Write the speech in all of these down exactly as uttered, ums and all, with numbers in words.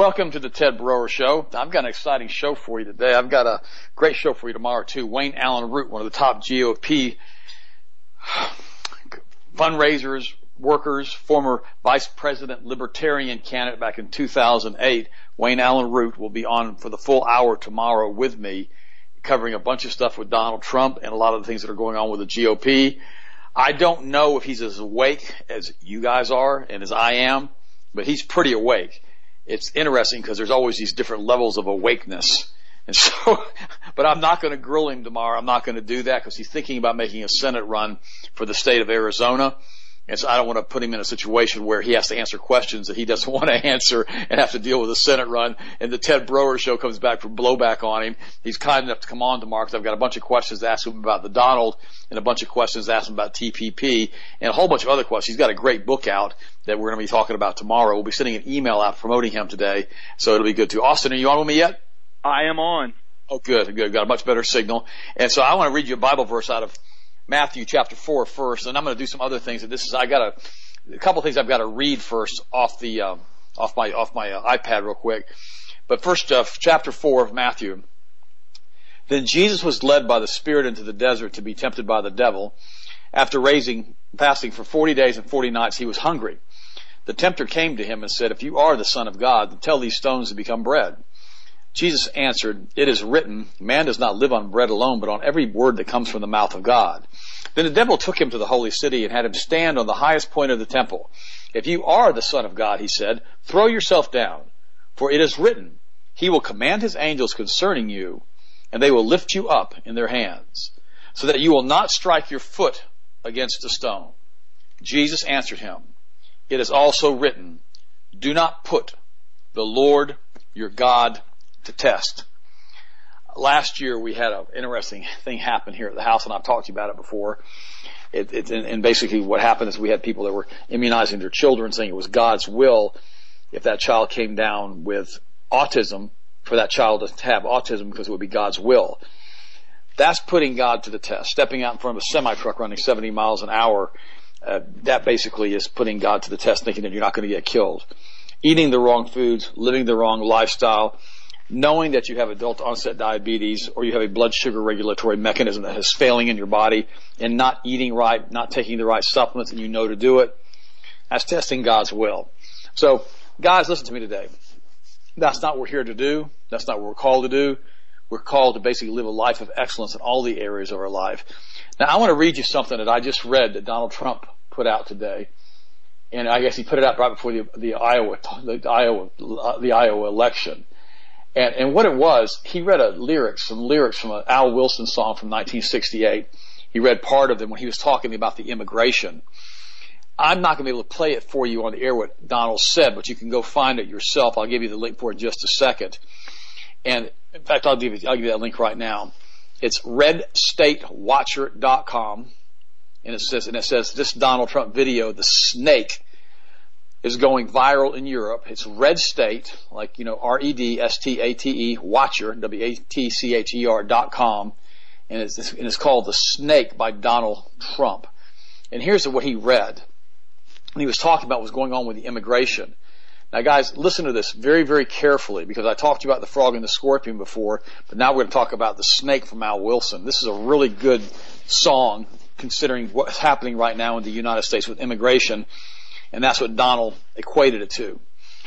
Welcome to the Ted Broer Show. I've got an exciting show for you today. I've got a great show for you tomorrow, too. Wayne Allyn Root, one of the top G O P fundraisers, workers, former vice president, libertarian candidate back in two thousand eight. Wayne Allyn Root will be on for the full hour tomorrow with me, covering a bunch of stuff with Donald Trump and a lot of the things that are going on with the G O P. I don't know if he's as awake as you guys are and as I am, but he's pretty awake. It's interesting because there's always these different levels of awakeness. And so, but I'm not going to grill him tomorrow. I'm not going to do that because he's thinking about making a Senate run for the state of Arizona. And so I don't want to put him in a situation where he has to answer questions that he doesn't want to answer and have to deal with a Senate run. And the Ted Broer Show comes back for blowback on him. He's kind enough to come on tomorrow because I've got a bunch of questions to ask him about the Donald and a bunch of questions to ask him about T P P and a whole bunch of other questions. He's got a great book out that we're going to be talking about tomorrow. We'll be sending an email out promoting him today, so it'll be good too. Austin, are you on with me yet? I am on. Oh, good, good. Got a much better signal. And so I want to read you a Bible verse out of Matthew chapter four first, and I'm going to do some other things. And this is I got a, a couple of things I've got to read first off the um, off my off my uh, iPad real quick. But first, uh, chapter four of Matthew. Then Jesus was led by the Spirit into the desert to be tempted by the devil. After raising fasting for forty days and forty nights, he was hungry. The tempter came to him and said, "If you are the Son of God, then tell these stones to become bread." Jesus answered, "It is written, man does not live on bread alone, but on every word that comes from the mouth of God." Then the devil took him to the holy city and had him stand on the highest point of the temple. "If you are the Son of God," he said, "throw yourself down, for it is written, he will command his angels concerning you, and they will lift you up in their hands, so that you will not strike your foot against a stone." Jesus answered him, "It is also written, do not put the Lord your God to test." Last year we had an interesting thing happen here at the house, and I've talked to you about it before. It, it, and basically what happened is we had people that were immunizing their children, saying it was God's will if that child came down with autism, for that child to have autism because it would be God's will. That's putting God to the test. Stepping out in front of a semi-truck running seventy miles an hour, uh, that basically is putting God to the test, thinking that you're not going to get killed. Eating the wrong foods, living the wrong lifestyle, knowing that you have adult onset diabetes or you have a blood sugar regulatory mechanism that is failing in your body and not eating right, not taking the right supplements, and you know to do it, that's testing God's will. So, guys, listen to me today. That's not what we're here to do. That's not what we're called to do. We're called to basically live a life of excellence in all the areas of our life. Now, I want to read you something that I just read that Donald Trump put out today. And I guess he put it out right before the, the Iowa, the Iowa, the Iowa election. And, and what it was, he read a lyrics, some lyrics from an Al Wilson song from nineteen sixty-eight. He read part of them when he was talking about the immigration. I'm not going to be able to play it for you on the air what Donald said, but you can go find it yourself. I'll give you the link for it in just a second. And in fact, I'll give you, I'll give you that link right now. It's red state watcher dot com. And it says, and it says, this Donald Trump video, the snake, is going viral in Europe. It's Red State, like, you know, R E D S T A T E, Watcher, W A T C H E R dot com. And it's, and it's called The Snake by Donald Trump. And here's what he read. And he was talking about what was going on with the immigration. Now, guys, listen to this very, very carefully, because I talked to you about the frog and the scorpion before, but now we're going to talk about the snake from Al Wilson. This is a really good song, considering what's happening right now in the United States with immigration. And that's what Donald equated it to.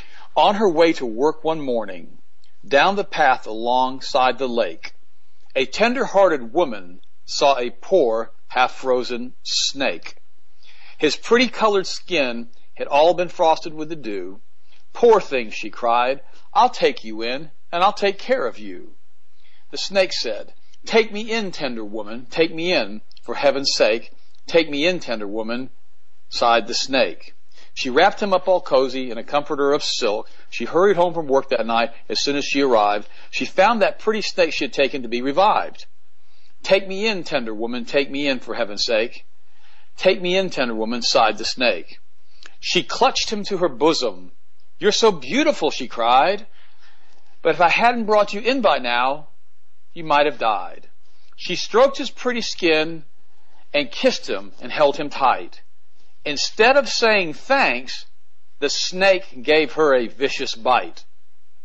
On her way to work one morning, down the path alongside the lake, a tender-hearted woman saw a poor, half-frozen snake. His pretty colored skin had all been frosted with the dew. "Poor thing," she cried, "I'll take you in, and I'll take care of you." The snake said, "Take me in, tender woman, take me in, for heaven's sake. Take me in, tender woman," sighed the snake. She wrapped him up all cozy in a comforter of silk. She hurried home from work that night. As soon as she arrived, she found that pretty snake she had taken to be revived. "Take me in, tender woman, take me in, for heaven's sake." "Take me in, tender woman," sighed the snake. She clutched him to her bosom. "You're so beautiful," she cried. "But if I hadn't brought you in by now, you might have died." She stroked his pretty skin and kissed him and held him tight. Instead of saying thanks, the snake gave her a vicious bite.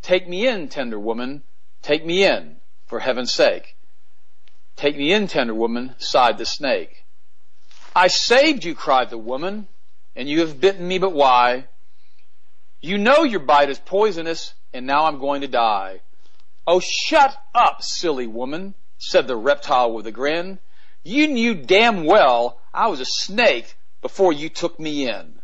Take me in, tender woman, take me in, for heaven's sake. Take me in, tender woman, sighed the snake. I saved you, cried the woman, and you have bitten me, but why? You know your bite is poisonous, and now I'm going to die. Oh, shut up, silly woman, said the reptile with a grin. You knew damn well I was a snake before you took me in.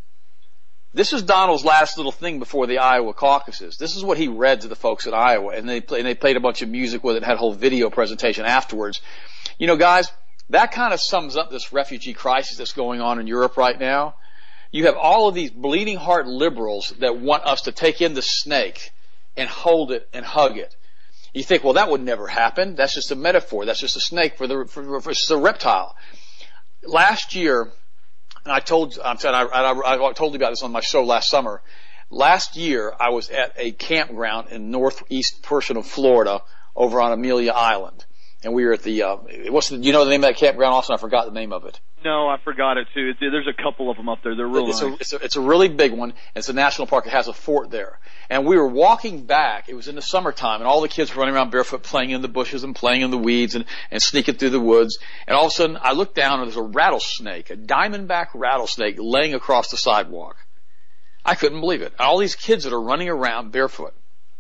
This is Donald's last little thing before the Iowa caucuses. This is what he read to the folks in Iowa, and they, play, and they played a bunch of music with it and had a whole video presentation afterwards. You know, guys, that kind of sums up this refugee crisis that's going on in Europe right now. You have all of these bleeding heart liberals that want us to take in the snake and hold it and hug it. You think, well, that would never happen. That's just a metaphor. That's just a snake for the for, for it's a reptile. Last year, and I told I'm saying I, I, I told you about this on my show last summer. Last year, I was at a campground in northeast portion of Florida over on Amelia Island, and we were at the. Uh, what's the? You know the name of that campground? Also, I forgot the name of it. No, I forgot it too. There's a couple of them up there. They're real it's nice. A, it's, a, it's a really big one. It's a national park. It has a fort there. And we were walking back. It was in the summertime, and all the kids were running around barefoot, playing in the bushes and playing in the weeds and, and sneaking through the woods. And all of a sudden, I looked down, and there's a rattlesnake, a diamondback rattlesnake, laying across the sidewalk. I couldn't believe it. All these kids that are running around barefoot.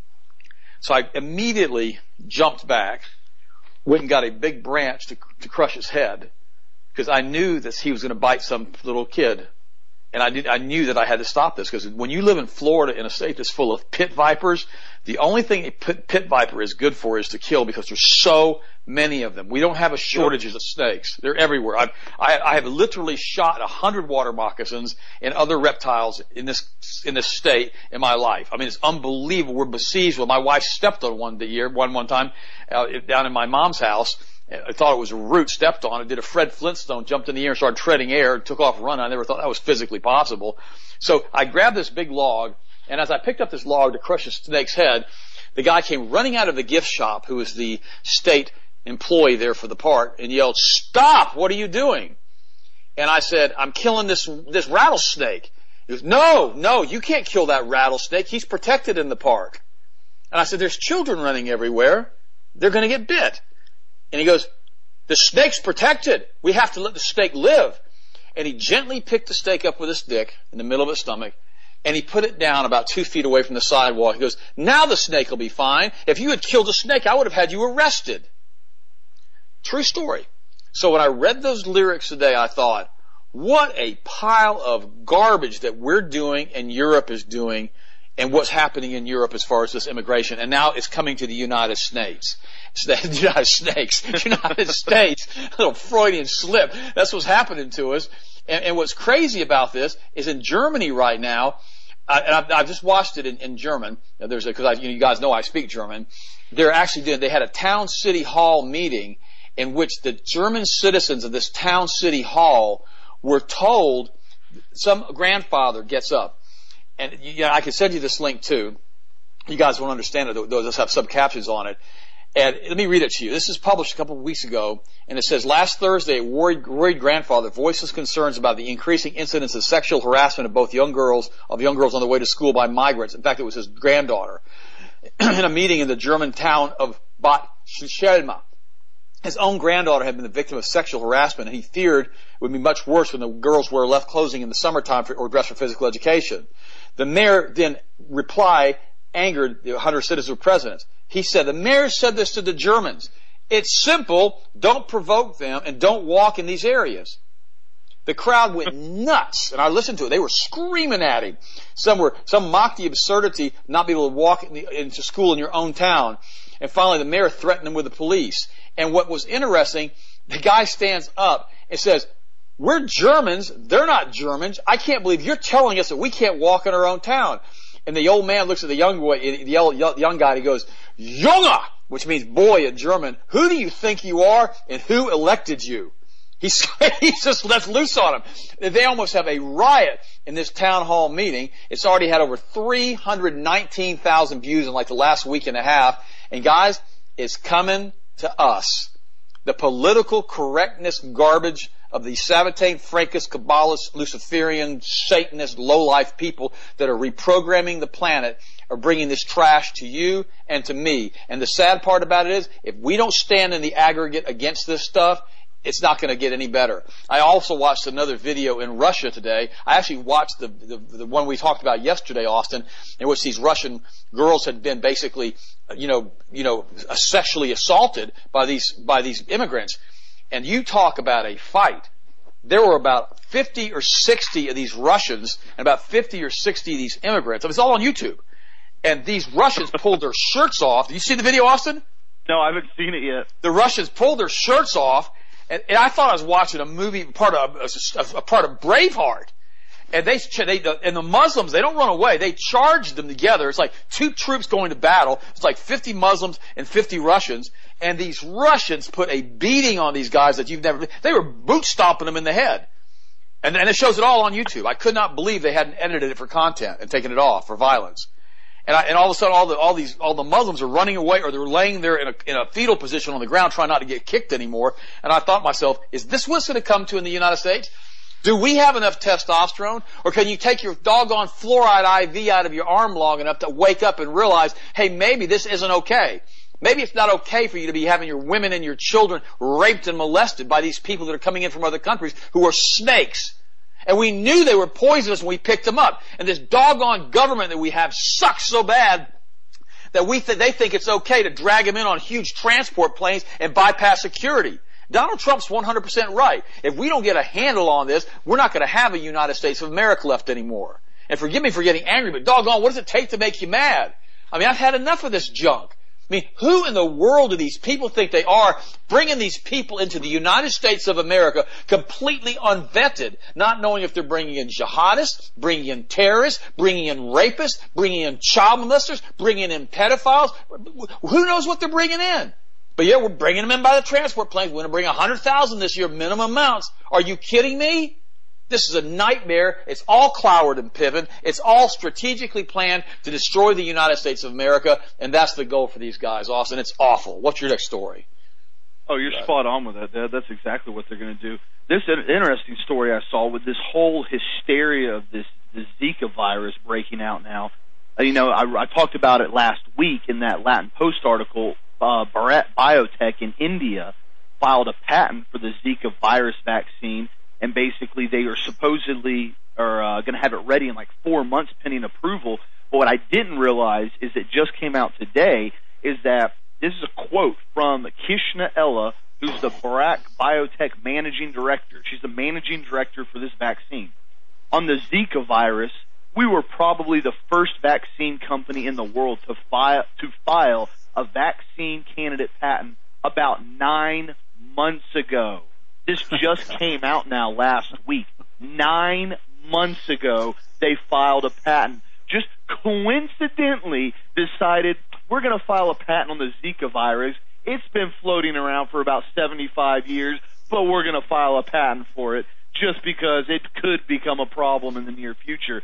So I immediately jumped back, went and got a big branch to, to crush his head, because I knew that he was going to bite some little kid. And I did, I knew that I had to stop this, because when you live in Florida in a state that's full of pit vipers, the only thing a pit, pit viper is good for is to kill, because there's so many of them. We don't have a shortage of snakes. They're everywhere. I've, I, I have literally shot a hundred water moccasins and other reptiles in this, in this state in my life. I mean, it's unbelievable. We're besieged. Well, my wife stepped on one the year, one, one time, uh, down in my mom's house. I thought it was a root, stepped on it, did a Fred Flintstone, jumped in the air and started treading air, took off running. I never thought that was physically possible. So I grabbed this big log, and as I picked up this log to crush the snake's head, the guy came running out of the gift shop, who was the state employee there for the park, and yelled, "Stop! What are you doing?" And I said, "I'm killing this, this rattlesnake." He goes, "No, no, you can't kill that rattlesnake. He's protected in the park." And I said, "There's children running everywhere. They're going to get bit." And he goes, "The snake's protected. We have to let the snake live." And he gently picked the snake up with his stick in the middle of its stomach, and he put it down about two feet away from the sidewalk. He goes, "Now the snake will be fine. If you had killed the snake, I would have had you arrested." True story. So when I read those lyrics today, I thought, what a pile of garbage that we're doing and Europe is doing, and what's happening in Europe as far as this immigration. And now it's coming to the United States. The United States, United States, a little Freudian slip. That's what's happening to us. And, and what's crazy about this is in Germany right now, uh, and I've, I've just watched it in, in German. There's because you, know, you guys know I speak German. They're actually doing. They had a town city hall meeting in which the German citizens of this town city hall were told. Some grandfather gets up, and you know, I can send you this link too. You guys won't understand it. They'll just have subcaptions on it. And let me read it to you. This is published a couple of weeks ago, and it says, "Last Thursday, a worried, worried grandfather voiced his concerns about the increasing incidence of sexual harassment of both young girls, of young girls on the way to school by migrants." In fact, it was his granddaughter. In a meeting in the German town of Bad Schelma. His own granddaughter had been the victim of sexual harassment, and he feared it would be much worse when the girls were left clothing in the summertime for, or dressed for physical education. The mayor then replied, angered the one hundred citizens who were present. He said, "The mayor said this to the Germans. It's simple. Don't provoke them and don't walk in these areas." The crowd went nuts, and I listened to it. They were screaming at him. Some were, some mocked the absurdity of not being able to walk in the, into school in your own town. And finally, the mayor threatened them with the police. And what was interesting, the guy stands up and says, "We're Germans. They're not Germans. I can't believe you're telling us that we can't walk in our own town." And the old man looks at the young boy, the young guy, and he goes, "Junge," which means boy in German. "Who do you think you are, and who elected you?" He's, he just lets loose on him. They almost have a riot in this town hall meeting. It's already had over three hundred nineteen thousand views in like the last week and a half. And guys, it's coming to us. The political correctness garbage of these Sabbatean, Frankists, Kabbalists, Luciferian, Satanist, low-life people that are reprogramming the planet are bringing this trash to you and to me. And the sad part about it is, if we don't stand in the aggregate against this stuff, it's not going to get any better. I also watched another video in Russia today. I actually watched the, the, the one we talked about yesterday, Austin, in which these Russian girls had been basically, you know, you know, sexually assaulted by these, by these immigrants. And you talk about a fight. There were about fifty or sixty of these Russians and about fifty or sixty of these immigrants. It's all on YouTube. And these Russians pulled their shirts off. Did you see the video, Austin? No, I haven't seen it yet. The Russians pulled their shirts off. And, and I thought I was watching a movie, part of a, a part of Braveheart. And they, they, and the Muslims, they don't run away. They charged them together. It's like two troops going to battle. It's like fifty Muslims and fifty Russians. And these Russians put a beating on these guys that you've never. They were boot stomping them in the head. And, and it shows it all on YouTube. I could not believe they hadn't edited it for content and taken it off for violence. And, I, and all of a sudden, all the all these all the Muslims are running away, or they're laying there in a in a fetal position on the ground, trying not to get kicked anymore. And I thought to myself, is this what's going to come to in the United States? Do we have enough testosterone, or can you take your doggone fluoride I V out of your arm long enough to wake up and realize, hey, maybe this isn't okay? Maybe it's not okay for you to be having your women and your children raped and molested by these people that are coming in from other countries who are snakes. And we knew they were poisonous when we picked them up. And this doggone government that we have sucks so bad that we th- they think it's okay to drag them in on huge transport planes and bypass security. Donald Trump's one hundred percent right. If we don't get a handle on this, we're not going to have a United States of America left anymore. And forgive me for getting angry, but doggone, what does it take to make you mad? I mean, I've had enough of this junk. I mean, who in the world do these people think they are, bringing these people into the United States of America completely unvetted, not knowing if they're bringing in jihadists, bringing in terrorists, bringing in rapists, bringing in child molesters, bringing in pedophiles? Who knows what they're bringing in? But yeah, we're bringing them in by the transport planes. We're going to bring one hundred thousand this year, minimum amounts. Are you kidding me? This is a nightmare. It's all Cloward and Piven. It's all strategically planned to destroy the United States of America, and that's the goal for these guys, Austin. It's awful. What's your next story? Oh, you're right. Spot on with that, Dad. That's exactly what they're going to do. This interesting story I saw with this whole hysteria of this, this Zika virus breaking out now. Uh, you know, I, I talked about it last week in that Latin Post article. Uh, Bharat Biotech in India filed a patent for the Zika virus vaccine. And basically, they are supposedly are uh, going to have it ready in like four months pending approval. But what I didn't realize is it just came out today is that this is a quote from Kishna Ella, who's the Bharat Biotech managing director. She's the managing director for this vaccine. On the Zika virus, we were probably the first vaccine company in the world to file, to file a vaccine candidate patent about nine months ago. This just came out now last week. Nine months ago, they filed a patent. Just coincidentally decided we're going to file a patent on the Zika virus. It's been floating around for about seventy-five years, but we're going to file a patent for it just because it could become a problem in the near future.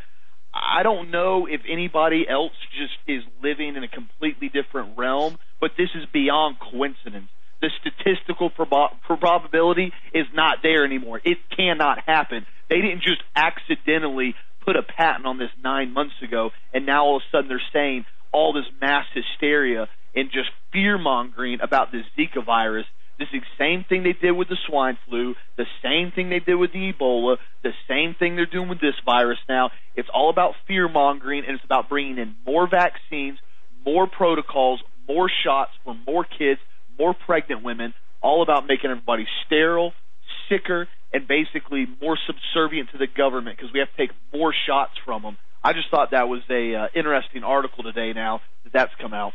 I don't know if anybody else just is living in a completely different realm, but this is beyond coincidence. The statistical prob- probability is not there anymore. It cannot happen. They didn't just accidentally put a patent on this nine months ago, and now all of a sudden they're saying all this mass hysteria and just fear-mongering about this Zika virus. This is the same thing they did with the swine flu, the same thing they did with the Ebola, the same thing they're doing with this virus now. It's all about fear-mongering, and it's about bringing in more vaccines, more protocols, more shots for more kids, more pregnant women, all about making everybody sterile, sicker, and basically more subservient to the government because we have to take more shots from them. I just thought that was a uh, interesting article today now that that's come out.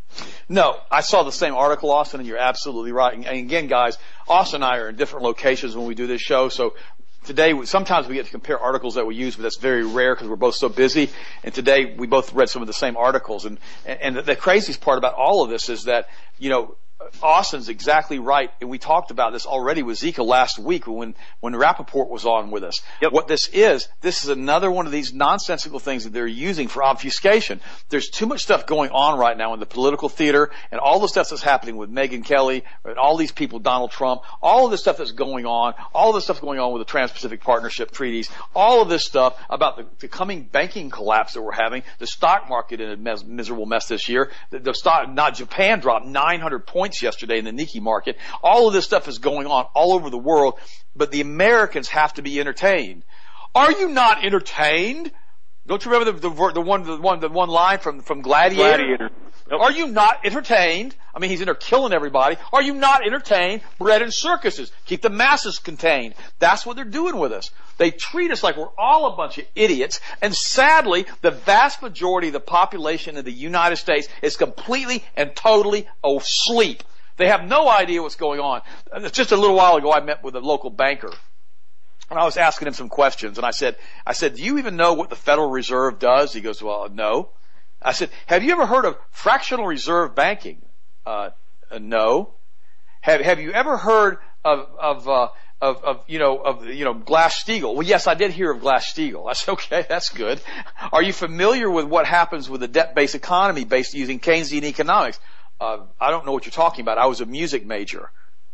No, I saw the same article, Austin, and you're absolutely right. And again, guys, Austin and I are in different locations when we do this show, so today, sometimes we get to compare articles that we use, but that's very rare because we're both so busy. And today, we both read some of the same articles. And, and the craziest part about all of this is that, you know, Austin's exactly right, and we talked about this already with Zika last week when, when Rappaport was on with us. Yep. What this is, this is another one of these nonsensical things that they're using for obfuscation. There's too much stuff going on right now in the political theater, and all the stuff that's happening with Megyn Kelly, and all these people, Donald Trump, all of this stuff that's going on, all of this stuff going on with the Trans-Pacific Partnership treaties, all of this stuff about the, the coming banking collapse that we're having, the stock market in a mes- miserable mess this year, the, the stock, not Japan dropped nine hundred points yesterday in the Nikkei market. All of this stuff is going on all over the world, but the Americans have to be entertained. Are you not entertained? Don't you remember the, the, the one, the one, the one line from, from Gladiator? Gladiator. Yep. Are you not entertained? I mean, he's in there killing everybody. Are you not entertained? Bread and circuses. Keep the masses contained. That's what they're doing with us. They treat us like we're all a bunch of idiots. And sadly, the vast majority of the population in the United States is completely and totally asleep. They have no idea what's going on. Just a little while ago, I met with a local banker. And I was asking him some questions. And I said, I said, do you even know what the Federal Reserve does? He goes, well, no. I said, have you ever heard of fractional reserve banking? Uh, uh no. Have Have you ever heard of of uh, of, of you know of you know Glass-Steagall? Well, yes, I did hear of Glass-Steagall. I said, okay, that's good. Are you familiar with what happens with the debt-based economy based using Keynesian economics? Uh, I don't know what you're talking about. I was a music major.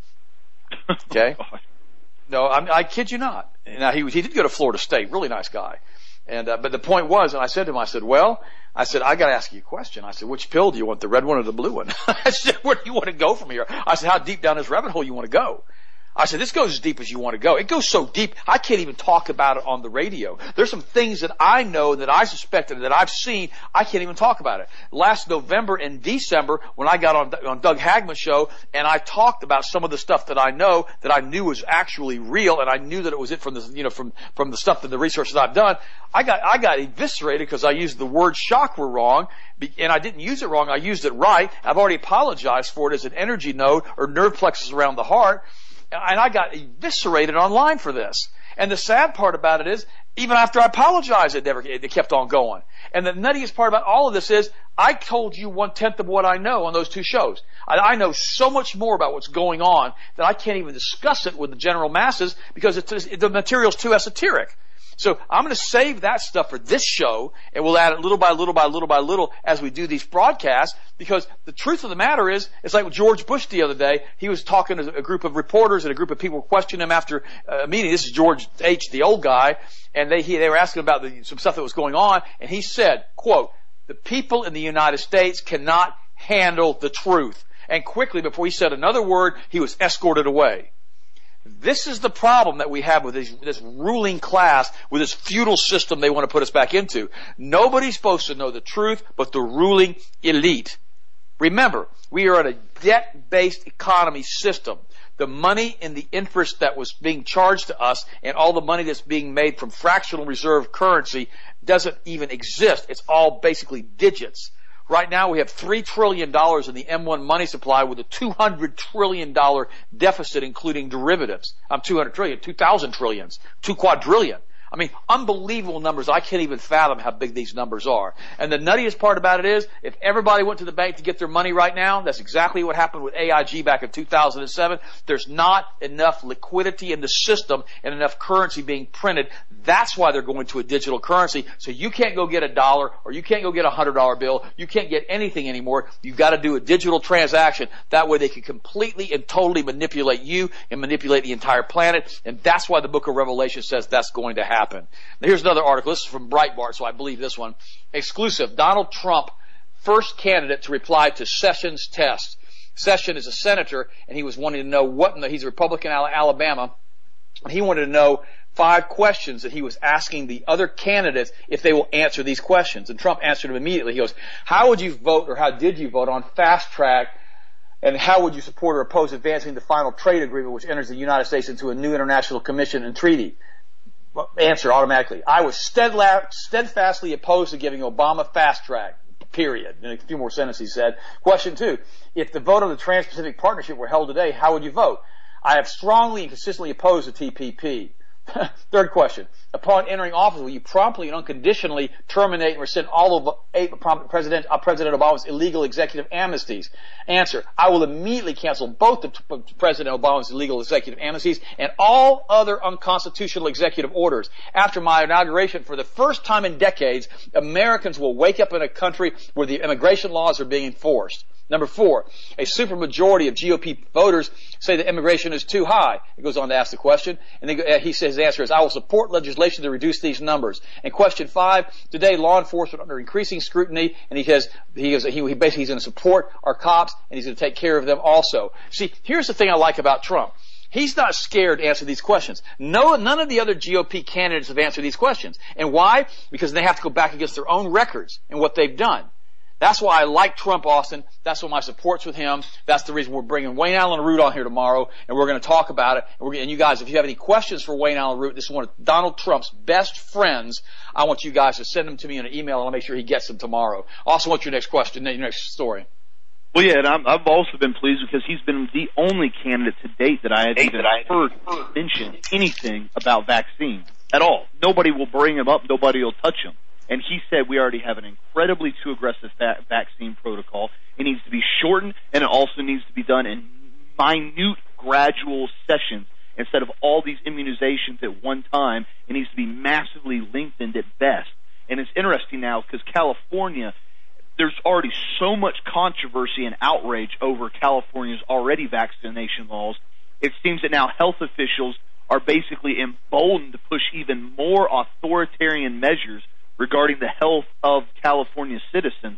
Okay. No, I'm, I kid you not. Now he he did go to Florida State. Really nice guy. And, uh, but the point was, and I said to him, I said, well, I said, I gotta ask you a question. I said, which pill do you want, the red one or the blue one? I said, where do you want to go from here? I said, how deep down this rabbit hole you want to go? I said, this goes as deep as you want to go. It goes so deep, I can't even talk about it on the radio. There's some things that I know, that I suspect, and that I've seen, I can't even talk about it. Last November and December, when I got on, on Doug Hagman's show, and I talked about some of the stuff that I know, that I knew was actually real, and I knew that it was it from the, you know, from, from the stuff that the research that I've done, I got, I got eviscerated because I used the word chakra wrong, and I didn't use it wrong, I used it right. I've already apologized for it as an energy node or nerve plexus around the heart. And I got eviscerated online for this. And the sad part about it is, even after I apologized, it never, it kept on going. And the nuttiest part about all of this is, I told you one-tenth of what I know on those two shows. I, I know so much more about what's going on that I can't even discuss it with the general masses because it's, it, the material's too esoteric. So I'm going to save that stuff for this show, and we'll add it little by little by little by little as we do these broadcasts, because the truth of the matter is, it's like with George Bush the other day. He was talking to a group of reporters, and a group of people questioned him after a meeting. This is George H., the old guy, and they, he, they were asking about the, some stuff that was going on, and he said, quote, the people in the United States cannot handle the truth. And quickly, before he said another word, he was escorted away. This is the problem that we have with this, this ruling class, with this feudal system they want to put us back into. Nobody's supposed to know the truth but the ruling elite. Remember, we are in a debt-based economy system. The money and the interest that was being charged to us and all the money that's being made from fractional reserve currency doesn't even exist. It's all basically digits. Right now we have three trillion dollars in the M one money supply with a two hundred trillion dollars deficit including derivatives. I'm two hundred trillion, two thousand trillions, two quadrillion. I mean, unbelievable numbers. I can't even fathom how big these numbers are. And the nuttiest part about it is, if everybody went to the bank to get their money right now, that's exactly what happened with A I G back in two thousand seven. There's not enough liquidity in the system and enough currency being printed. That's why they're going to a digital currency. So you can't go get a dollar, or you can't go get a hundred dollar bill. You can't get anything anymore. You've got to do a digital transaction. That way they can completely and totally manipulate you and manipulate the entire planet. And that's why the book of Revelation says that's going to happen. Happen. Now, here's another article. This is from Breitbart, so I believe this one. Exclusive. Donald Trump, first candidate to reply to Sessions' test. Sessions is a senator, and he was wanting to know what in the, he's a Republican out of Alabama, and he wanted to know five questions that he was asking the other candidates if they will answer these questions. And Trump answered them immediately. He goes, how would you vote, or how did you vote on fast track? And how would you support or oppose advancing the final trade agreement, which enters the United States into a new international commission and treaty? Answer automatically. I was steadfastly opposed to giving Obama fast track, period. In a few more sentences he said. Question two. If the vote on the Trans-Pacific Partnership were held today, how would you vote? I have strongly and consistently opposed the T P P. Third question. Upon entering office, will you promptly and unconditionally terminate and rescind all of eight President, uh, President Obama's illegal executive amnesties? Answer. I will immediately cancel both of President Obama's illegal executive amnesties and all other unconstitutional executive orders. After my inauguration, for the first time in decades, Americans will wake up in a country where the immigration laws are being enforced. Number four, a supermajority of G O P voters say that immigration is too high. He goes on to ask the question, and then he says the answer is, I will support legislation to reduce these numbers. And question five, today law enforcement under increasing scrutiny, and he says he is he, he basically he's going to support our cops, and he's going to take care of them also. See, here's the thing I like about Trump. He's not scared to answer these questions. No, none of the other G O P candidates have answered these questions. And why? Because they have to go back against their own records and what they've done. That's why I like Trump, Austin. That's why my support's with him. That's the reason we're bringing Wayne Allyn Root on here tomorrow, and we're going to talk about it. And, we're, and you guys, if you have any questions for Wayne Allyn Root, this is one of Donald Trump's best friends. I want you guys to send them to me in an email, and I'll make sure he gets them tomorrow. Also, what's your next question, your next story? Well, yeah, and I'm, I've also been pleased because he's been the only candidate to date that I have even heard mention anything about vaccines at all. Nobody will bring him up. Nobody will touch him. And he said we already have an incredibly too aggressive va- vaccine protocol. It needs to be shortened, and it also needs to be done in minute, gradual sessions instead of all these immunizations at one time. It needs to be massively lengthened at best. And it's interesting now because California, there's already so much controversy and outrage over California's already vaccination laws. It seems that now health officials are basically emboldened to push even more authoritarian measures regarding the health of California citizens.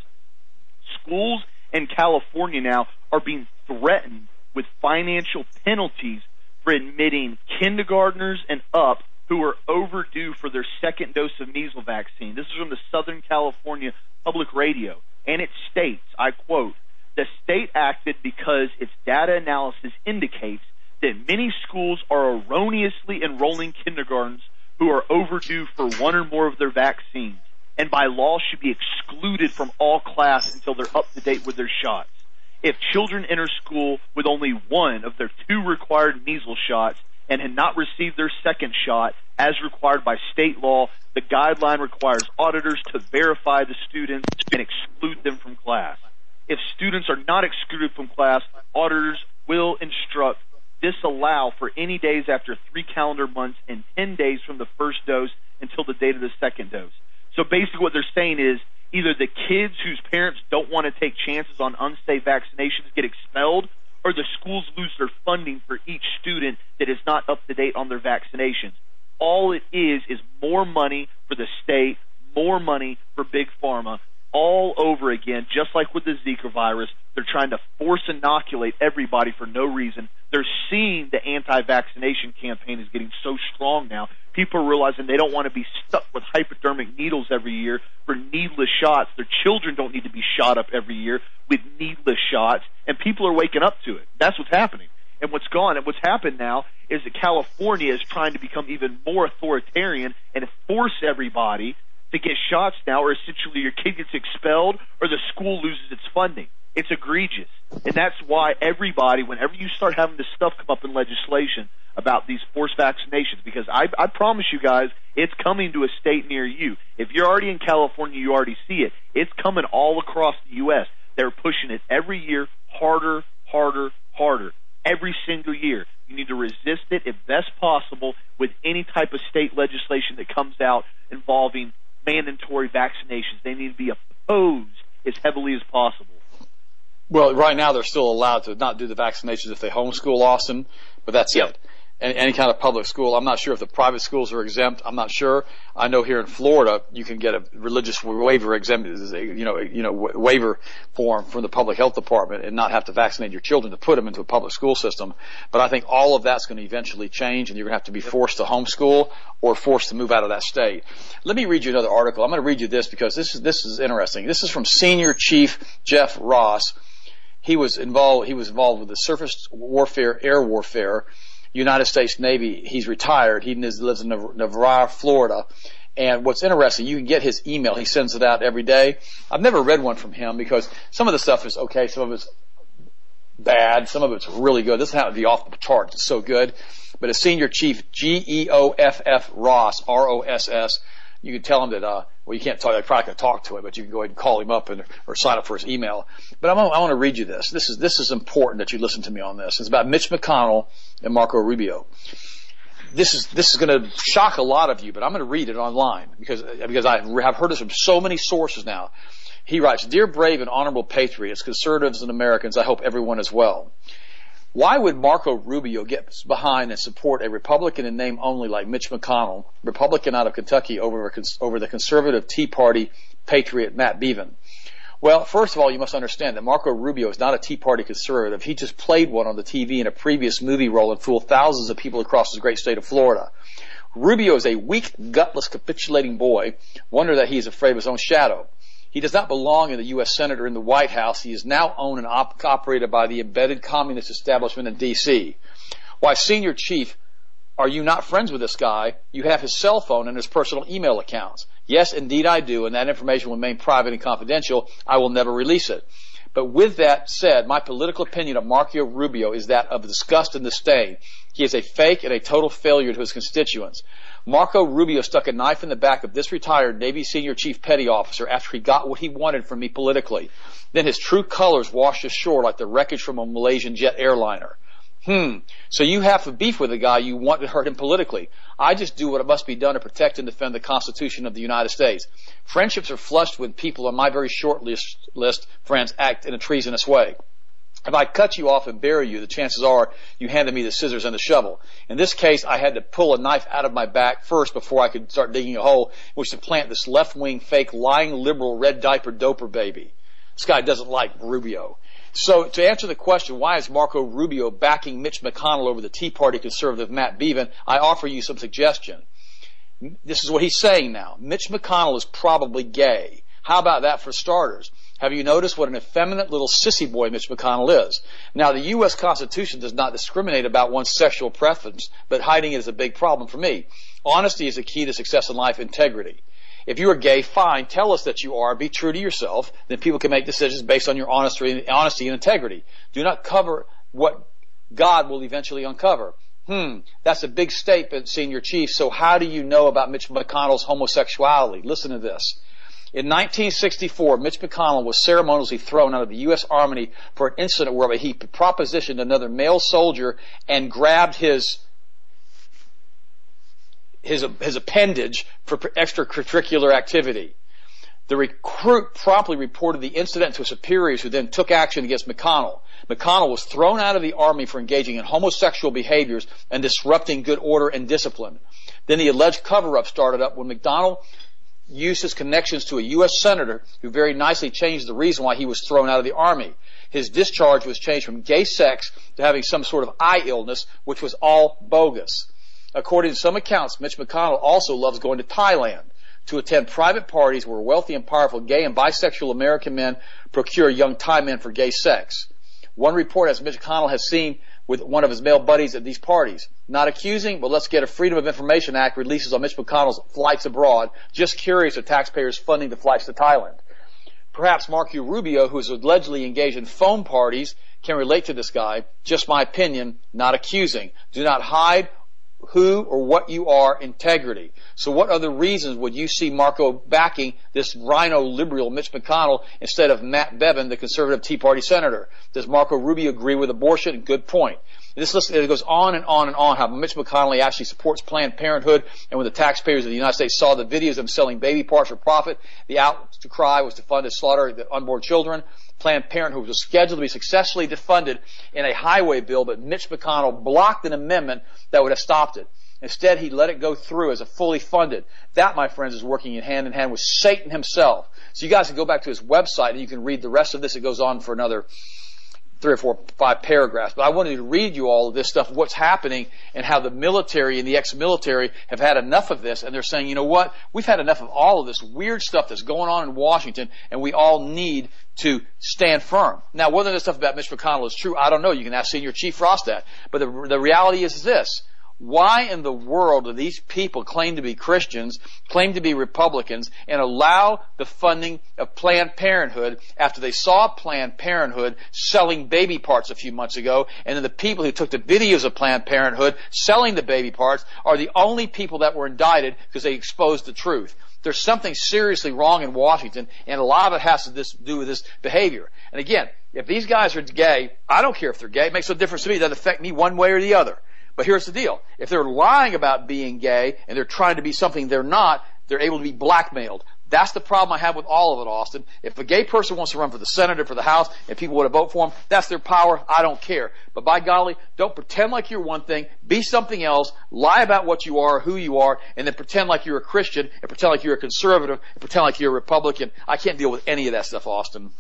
Schools in California now are being threatened with financial penalties for admitting kindergartners and up who are overdue for their second dose of measles vaccine. This is from the Southern California Public Radio, and it states, I quote, the state acted because its data analysis indicates that many schools are erroneously enrolling kindergartens who are overdue for one or more of their vaccines, and by law should be excluded from all class until they're up to date with their shots. If children enter school with only one of their two required measles shots and had not received their second shot, as required by state law, the guideline requires auditors to verify the students and exclude them from class. If students are not excluded from class, auditors will instruct disallow for any days after three calendar months and ten days from the first dose until the date of the second dose. So basically what they're saying is either the kids whose parents don't want to take chances on unsafe vaccinations get expelled, or the schools lose their funding for each student that is not up to date on their vaccinations. All it is is more money for the state, more money for Big Pharma, all over again, just like with the Zika virus. They're trying to force inoculate everybody for no reason. They're seeing the anti-vaccination campaign is getting so strong now. People are realizing they don't want to be stuck with hypodermic needles every year for needless shots. Their children don't need to be shot up every year with needless shots, and people are waking up to it. That's what's happening. And what's gone and what's happened now is that California is trying to become even more authoritarian and force everybody to get shots now, or essentially your kid gets expelled or the school loses its funding. It's egregious. And that's why everybody, whenever you start having this stuff come up in legislation about these forced vaccinations, because I, I promise you guys, it's coming to a state near you. If you're already in California, you already see it. It's coming all across the U S. They're pushing it every year harder, harder, harder. Every single year. You need to resist it if best possible with any type of state legislation that comes out involving mandatory vaccinations. They need to be opposed as heavily as possible. Well, right now they're still allowed to not do the vaccinations if they homeschool, Austin, but that's yep. it. Any, any kind of public school. I'm not sure if the private schools are exempt. I'm not sure. I know here in Florida you can get a religious waiver exempt, you know, you know, waiver form from the public health department and not have to vaccinate your children to put them into a public school system. But I think all of that's going to eventually change, and you're going to have to be forced to homeschool or forced to move out of that state. Let me read you another article. I'm going to read you this because this is this is interesting. This is from Senior Chief Jeff Ross. He was involved. He was involved with the surface warfare, air warfare, United States Navy. He's retired. He lives in Navarre, Florida. And what's interesting, you can get his email. He sends it out every day. I've never read one from him because some of the stuff is okay, some of it's bad. Some of it's really good. This happened to be off the charts. It's so good. But as Senior Chief G E O F F Ross, R O S S, you can tell him that, uh, well, you can't talk, I probably can't talk to him, but you can go ahead and call him up and, or sign up for his email. But I'm, I want to read you this. This is, this is important that you listen to me on this. It's about Mitch McConnell and Marco Rubio. This is, this is going to shock a lot of you, but I'm going to read it online because, because I have heard this from so many sources now. He writes, Dear brave and honorable patriots, conservatives and Americans, I hope everyone is well. Why would Marco Rubio get behind and support a Republican in name only like Mitch McConnell, Republican out of Kentucky, over, over the conservative Tea Party patriot Matt Bevin? Well, first of all, you must understand that Marco Rubio is not a Tea Party conservative. He just played one on the T V in a previous movie role and fooled thousands of people across his great state of Florida. Rubio is a weak, gutless, capitulating boy. Wonder that he is afraid of his own shadow. He does not belong in the U S Senate or in the White House. He is now owned and op- operated by the embedded communist establishment in D C. Why, Senior Chief, are you not friends with this guy? You have his cell phone and his personal email accounts. Yes, indeed I do, and that information will remain private and confidential. I will never release it. But with that said, my political opinion of Marco Rubio is that of disgust and disdain. He is a fake and a total failure to his constituents. Marco Rubio stuck a knife in the back of this retired Navy Senior Chief Petty Officer after he got what he wanted from me politically. Then his true colors washed ashore like the wreckage from a Malaysian jet airliner. Hmm. So you have a beef with a guy you want to hurt him politically. I just do what must be done to protect and defend the Constitution of the United States. Friendships are flushed when people on my very short list, list friends act in a treasonous way. If I cut you off and bury you, the chances are you handed me the scissors and the shovel. In this case, I had to pull a knife out of my back first before I could start digging a hole in which to plant this left-wing, fake, lying liberal, red diaper doper baby. This guy doesn't like Rubio. So to answer the question, why is Marco Rubio backing Mitch McConnell over the Tea Party conservative Matt Bevin, I offer you some suggestion. This is what he's saying now. Mitch McConnell is probably gay. How about that for starters? Have you noticed what an effeminate little sissy boy Mitch McConnell is? Now, the U S Constitution does not discriminate about one's sexual preference, but hiding it is a big problem for me. Honesty is the key to success in life, integrity. If you are gay, fine, tell us that you are, be true to yourself, then people can make decisions based on your honesty, honesty and integrity. Do not cover what God will eventually uncover. Hmm, that's a big statement, Senior Chief, so how do you know about Mitch McConnell's homosexuality? Listen to this. In nineteen sixty-four, Mitch McConnell was ceremoniously thrown out of the U S Army for an incident where he propositioned another male soldier and grabbed his his his appendage for extracurricular activity. The recruit promptly reported the incident to his superiors, who then took action against McConnell. McConnell was thrown out of the Army for engaging in homosexual behaviors and disrupting good order and discipline. Then the alleged cover-up started up when McDonnell used his connections to a U S senator who very nicely changed the reason why he was thrown out of the Army. His discharge was changed from gay sex to having some sort of eye illness, which was all bogus. According to some accounts, Mitch McConnell also loves going to Thailand to attend private parties where wealthy and powerful gay and bisexual American men procure young Thai men for gay sex. One report has Mitch McConnell has seen with one of his male buddies at these parties. Not accusing, but let's get a Freedom of Information Act releases on Mitch McConnell's flights abroad. Just curious if taxpayers funding the flights to Thailand. Perhaps Marco Rubio, who is allegedly engaged in phone parties, can relate to this guy. Just my opinion, not accusing. Do not hide who or what you are, integrity. So what other reasons would you see Marco backing this rhino liberal Mitch McConnell instead of Matt Bevin, the conservative Tea Party senator? Does Marco Rubio agree with abortion? Good point. This list, it goes on and on and on how Mitch McConnell actually supports Planned Parenthood, and when the taxpayers of the United States saw the videos of him selling baby parts for profit, the outcry was to fund his slaughter of the unborn children. Planned Parenthood was scheduled to be successfully defunded in a highway bill, but Mitch McConnell blocked an amendment that would have stopped it. Instead, he let it go through as a fully funded. That, my friends, is working in hand in hand with Satan himself. So you guys can go back to his website and you can read the rest of this. It goes on for another three or four, five paragraphs. But I wanted to read you all of this stuff, what's happening, and how the military and the ex-military have had enough of this, and they're saying, you know what, we've had enough of all of this weird stuff that's going on in Washington, and we all need to stand firm. Now, whether this stuff about Mitch McConnell is true, I don't know. You can ask Senior Chief Ross that. But the, the reality is this. Why in the world do these people claim to be Christians, claim to be Republicans, and allow the funding of Planned Parenthood after they saw Planned Parenthood selling baby parts a few months ago, and then the people who took the videos of Planned Parenthood selling the baby parts are the only people that were indicted because they exposed the truth? There's something seriously wrong in Washington, and a lot of it has to this, do with this behavior. And again, if these guys are gay, I don't care if they're gay. It makes no difference to me. It doesn't affect me one way or the other. But here's the deal. If they're lying about being gay and they're trying to be something they're not, they're able to be blackmailed. That's the problem I have with all of it, Austin. If a gay person wants to run for the Senate or for the House and people want to vote for them, that's their power. I don't care. But by golly, don't pretend like you're one thing. Be something else. Lie about what you are, who you are, and then pretend like you're a Christian and pretend like you're a conservative and pretend like you're a Republican. I can't deal with any of that stuff, Austin.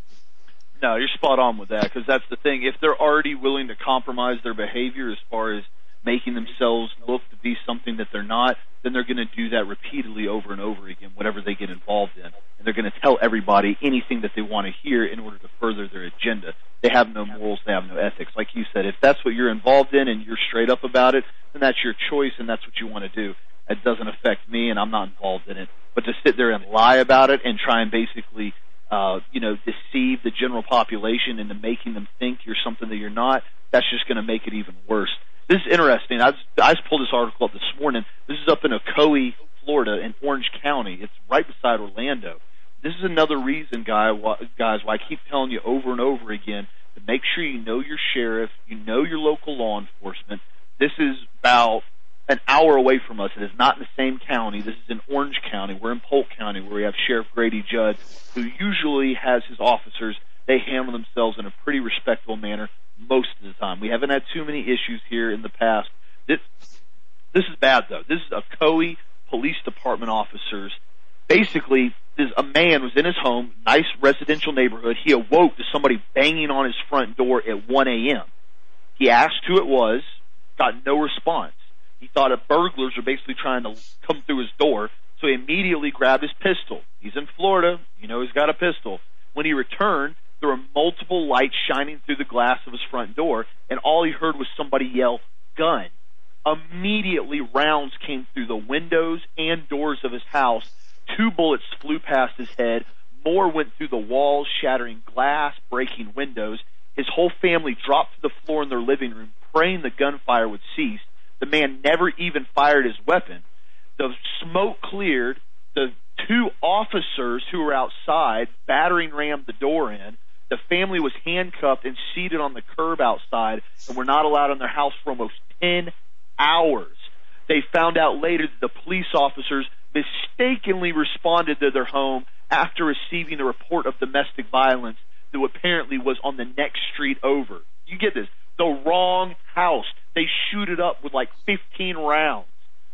No, you're spot on with that, because that's the thing. If they're already willing to compromise their behavior as far as making themselves look to be something that they're not, then they're going to do that repeatedly over and over again, whatever they get involved in. And they're going to tell everybody anything that they want to hear in order to further their agenda. They have no morals, they have no ethics. Like you said, if that's what you're involved in and you're straight up about it, then that's your choice and that's what you want to do. It doesn't affect me and I'm not involved in it. But to sit there and lie about it and try and basically Uh, you know, deceive the general population into making them think you're something that you're not, that's just going to make it even worse. This is interesting. I, was, I just pulled this article up this morning. This is up in Ocoee, Florida, in Orange County. It's right beside Orlando. This is another reason, guy, why, guys, why I keep telling you over and over again to make sure you know your sheriff, you know your local law enforcement. This is about an hour away from us. It is not in the same county. This is in Orange County. We're in Polk County, where we have Sheriff Grady Judd, who usually has his officers. They handle themselves in a pretty respectable manner most of the time. We haven't had too many issues here in the past. This, this is bad, though. This is Ocoee Police Department officers. Basically, this, a man was in his home, nice residential neighborhood. He awoke to somebody banging on his front door at one a.m. He asked who it was, got no response. He thought that burglars were basically trying to come through his door, so he immediately grabbed his pistol. He's in Florida. You know he's got a pistol. When he returned, there were multiple lights shining through the glass of his front door, and all he heard was somebody yell, "Gun." Immediately, rounds came through the windows and doors of his house. Two bullets flew past his head. More went through the walls, shattering glass, breaking windows. His whole family dropped to the floor in their living room, praying the gunfire would cease. The man never even fired his weapon. The smoke cleared. The two officers who were outside battering rammed the door in. The family was handcuffed and seated on the curb outside and were not allowed in their house for almost ten hours. They found out later that the police officers mistakenly responded to their home after receiving a report of domestic violence that apparently was on the next street over. You get this. The wrong house. They shoot it up with like fifteen rounds.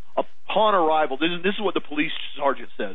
Upon arrival, this is, this is what the police sergeant says.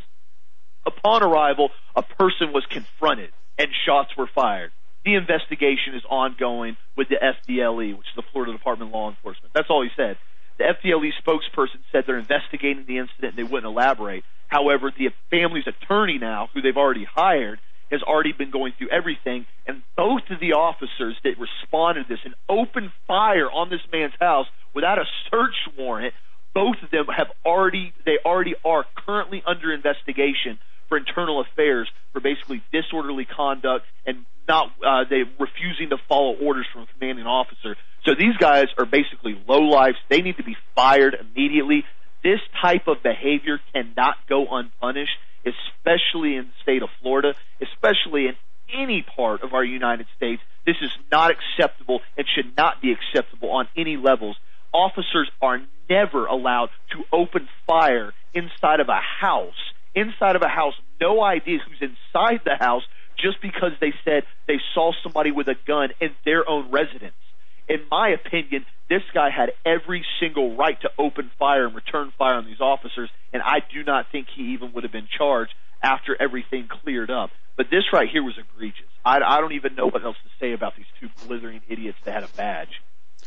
Upon arrival, a person was confronted and shots were fired. The investigation is ongoing with the F D L E, which is the Florida Department of Law Enforcement. That's all he said. The F D L E spokesperson said they're investigating the incident and they wouldn't elaborate. However, the family's attorney now, who they've already hired, has already been going through everything, and both of the officers that responded to this and opened fire on this man's house without a search warrant, both of them have already, they already are currently under investigation for internal affairs for basically disorderly conduct and not, uh, they refusing to follow orders from a commanding officer. So these guys are basically lowlifes. They need to be fired immediately. This type of behavior cannot go unpunished, especially in the state of Florida, especially in any part of our United States. This is not acceptable and should not be acceptable on any levels. Officers are never allowed to open fire inside of a house. Inside of a house, no idea who's inside the house just because they said they saw somebody with a gun in their own residence. In my opinion, this guy had every single right to open fire and return fire on these officers, and I do not think he even would have been charged after everything cleared up. But this right here was egregious. I, I don't even know what else to say about these two blithering idiots that had a badge.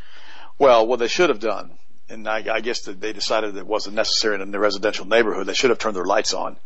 Well, what they should have done, and I, I guess that they decided that it wasn't necessary in the residential neighborhood, they should have turned their lights on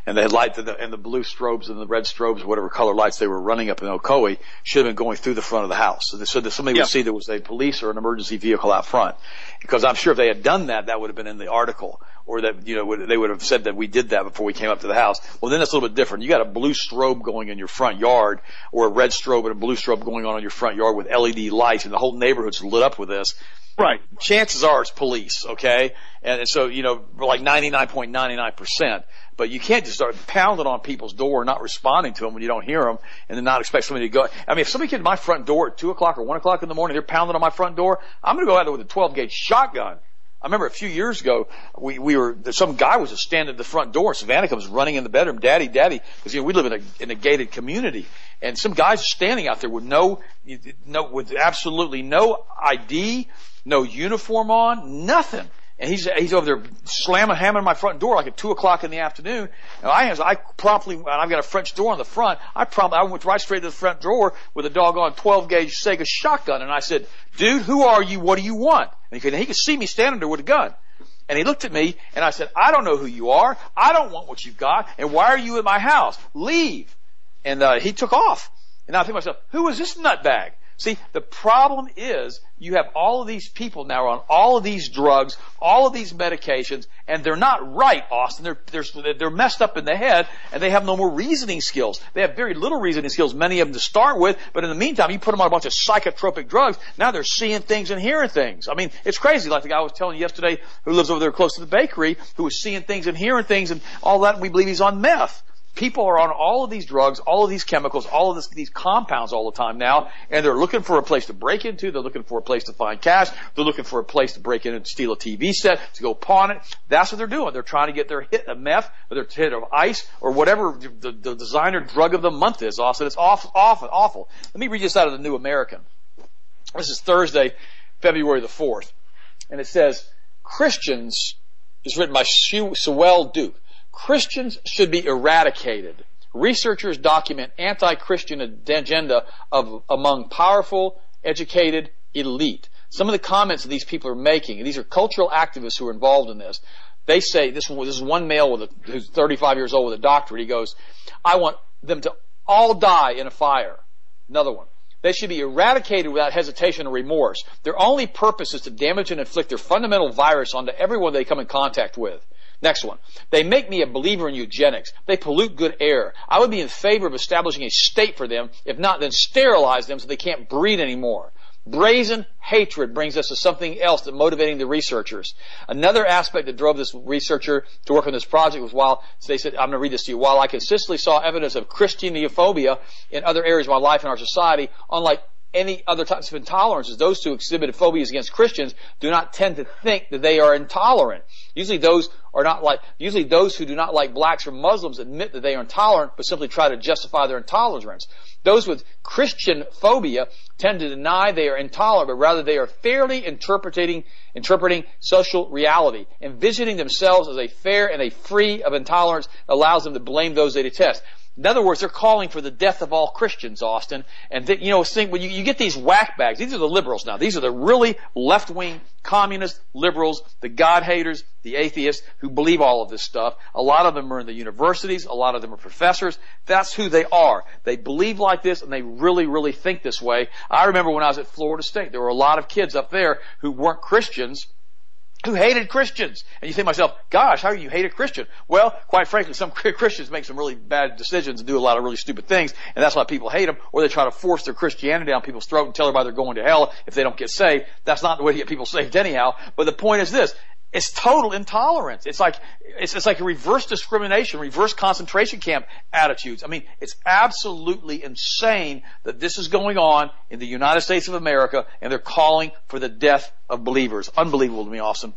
and the lights and the, and the blue strobes and the red strobes, whatever color lights they were running up in Ocoee, should have been going through the front of the house. So, so that somebody yep. would see there was a police or an emergency vehicle out front. Because I'm sure if they had done that, that would have been in the article. Or that, you know, they would have said that we did that before we came up to the house. Well, then that's a little bit different. You got a blue strobe going in your front yard, or a red strobe and a blue strobe going on in your front yard with L E D lights, and the whole neighborhood's lit up with this. Right. Chances are it's police, okay? And so, you know, like ninety-nine point nine nine percent. But you can't just start pounding on people's door and not responding to them when you don't hear them, and then not expect somebody to go. I mean, if somebody came to my front door at two o'clock or one o'clock in the morning, they're pounding on my front door, I'm going to go out there with a twelve gauge shotgun. I remember a few years ago, we, we were, some guy was just standing at the front door. Savannah comes running in the bedroom, daddy, daddy, because, you know, we live in a, in a gated community. And some guy's standing out there with no, no, with absolutely no I D, no uniform on, nothing. And he's, he's over there slamming, hammering my front door like at two o'clock in the afternoon. And I, I promptly, and I've got a French door on the front, I promptly, I went right straight to the front door with a doggone twelve gauge Sega shotgun. And I said, dude, who are you? What do you want? And he could, he could see me standing there with a gun. And he looked at me and I said, I don't know who you are. I don't want what you've got. And why are you at my house? Leave. And, uh, he took off. And I think to myself, who is this nutbag? See, the problem is you have all of these people now on all of these drugs, all of these medications, and they're not right, Austin. They're, they're, they're messed up in the head, and they have no more reasoning skills. They have very little reasoning skills, many of them to start with, but in the meantime, you put them on a bunch of psychotropic drugs, now they're seeing things and hearing things. I mean, it's crazy, like the guy I was telling you yesterday who lives over there close to the bakery, who was seeing things and hearing things and all that, and we believe he's on meth. People are on all of these drugs, all of these chemicals, all of this, these compounds all the time now, and they're looking for a place to break into. They're looking for a place to find cash. They're looking for a place to break in and steal a T V set, to go pawn it. That's what they're doing. They're trying to get their hit of meth, or their hit of ice, or whatever the, the designer drug of the month is, Austin. It's awful, awful, awful. Let me read this out of the New American. This is Thursday, February the fourth. And it says, Christians, it's written by Sewell Duke. Christians should be eradicated. Researchers document anti-Christian agenda of among powerful, educated elite. Some of the comments that these people are making, and these are cultural activists who are involved in this. They say, this, this is one male with a, who's thirty-five years old with a doctorate. He goes, I want them to all die in a fire. Another one. They should be eradicated without hesitation or remorse. Their only purpose is to damage and inflict their fundamental virus onto everyone they come in contact with. Next one. They make me a believer in eugenics. They pollute good air. I would be in favor of establishing a state for them. If not, then sterilize them so they can't breed anymore. Brazen hatred brings us to something else that motivating the researchers. Another aspect that drove this researcher to work on this project was while, so they said, I'm going to read this to you, while I consistently saw evidence of Christianophobia in other areas of my life and our society, unlike any other types of intolerances, those who exhibited phobias against Christians do not tend to think that they are intolerant. Usually those are not like, usually those who do not like blacks or Muslims admit that they are intolerant, but simply try to justify their intolerance. Those with Christian phobia tend to deny they are intolerant, but rather they are fairly interpreting, interpreting social reality. Envisioning themselves as a fair and a free of intolerance allows them to blame those they detest. In other words, they're calling for the death of all Christians, Austin. And, th- you know, think, when you, you get these whack bags, these are the liberals now. These are the really left-wing communist liberals, the God haters, the atheists who believe all of this stuff. A lot of them are in the universities. A lot of them are professors. That's who they are. They believe like this, and they really, really think this way. I remember when I was at Florida State, there were a lot of kids up there who weren't Christians, who hated Christians. And you think to myself, gosh, how do you hate a Christian? Well, quite frankly, some Christians make some really bad decisions and do a lot of really stupid things, and that's why people hate them, or they try to force their Christianity down people's throat and tell everybody they're going to hell if they don't get saved. That's not the way to get people saved anyhow. But the point is this. It's total intolerance. It's like, it's, it's like a reverse discrimination, reverse concentration camp attitudes. I mean, it's absolutely insane that this is going on in the United States of America, and they're calling for the death of believers. Unbelievable to me, Austin.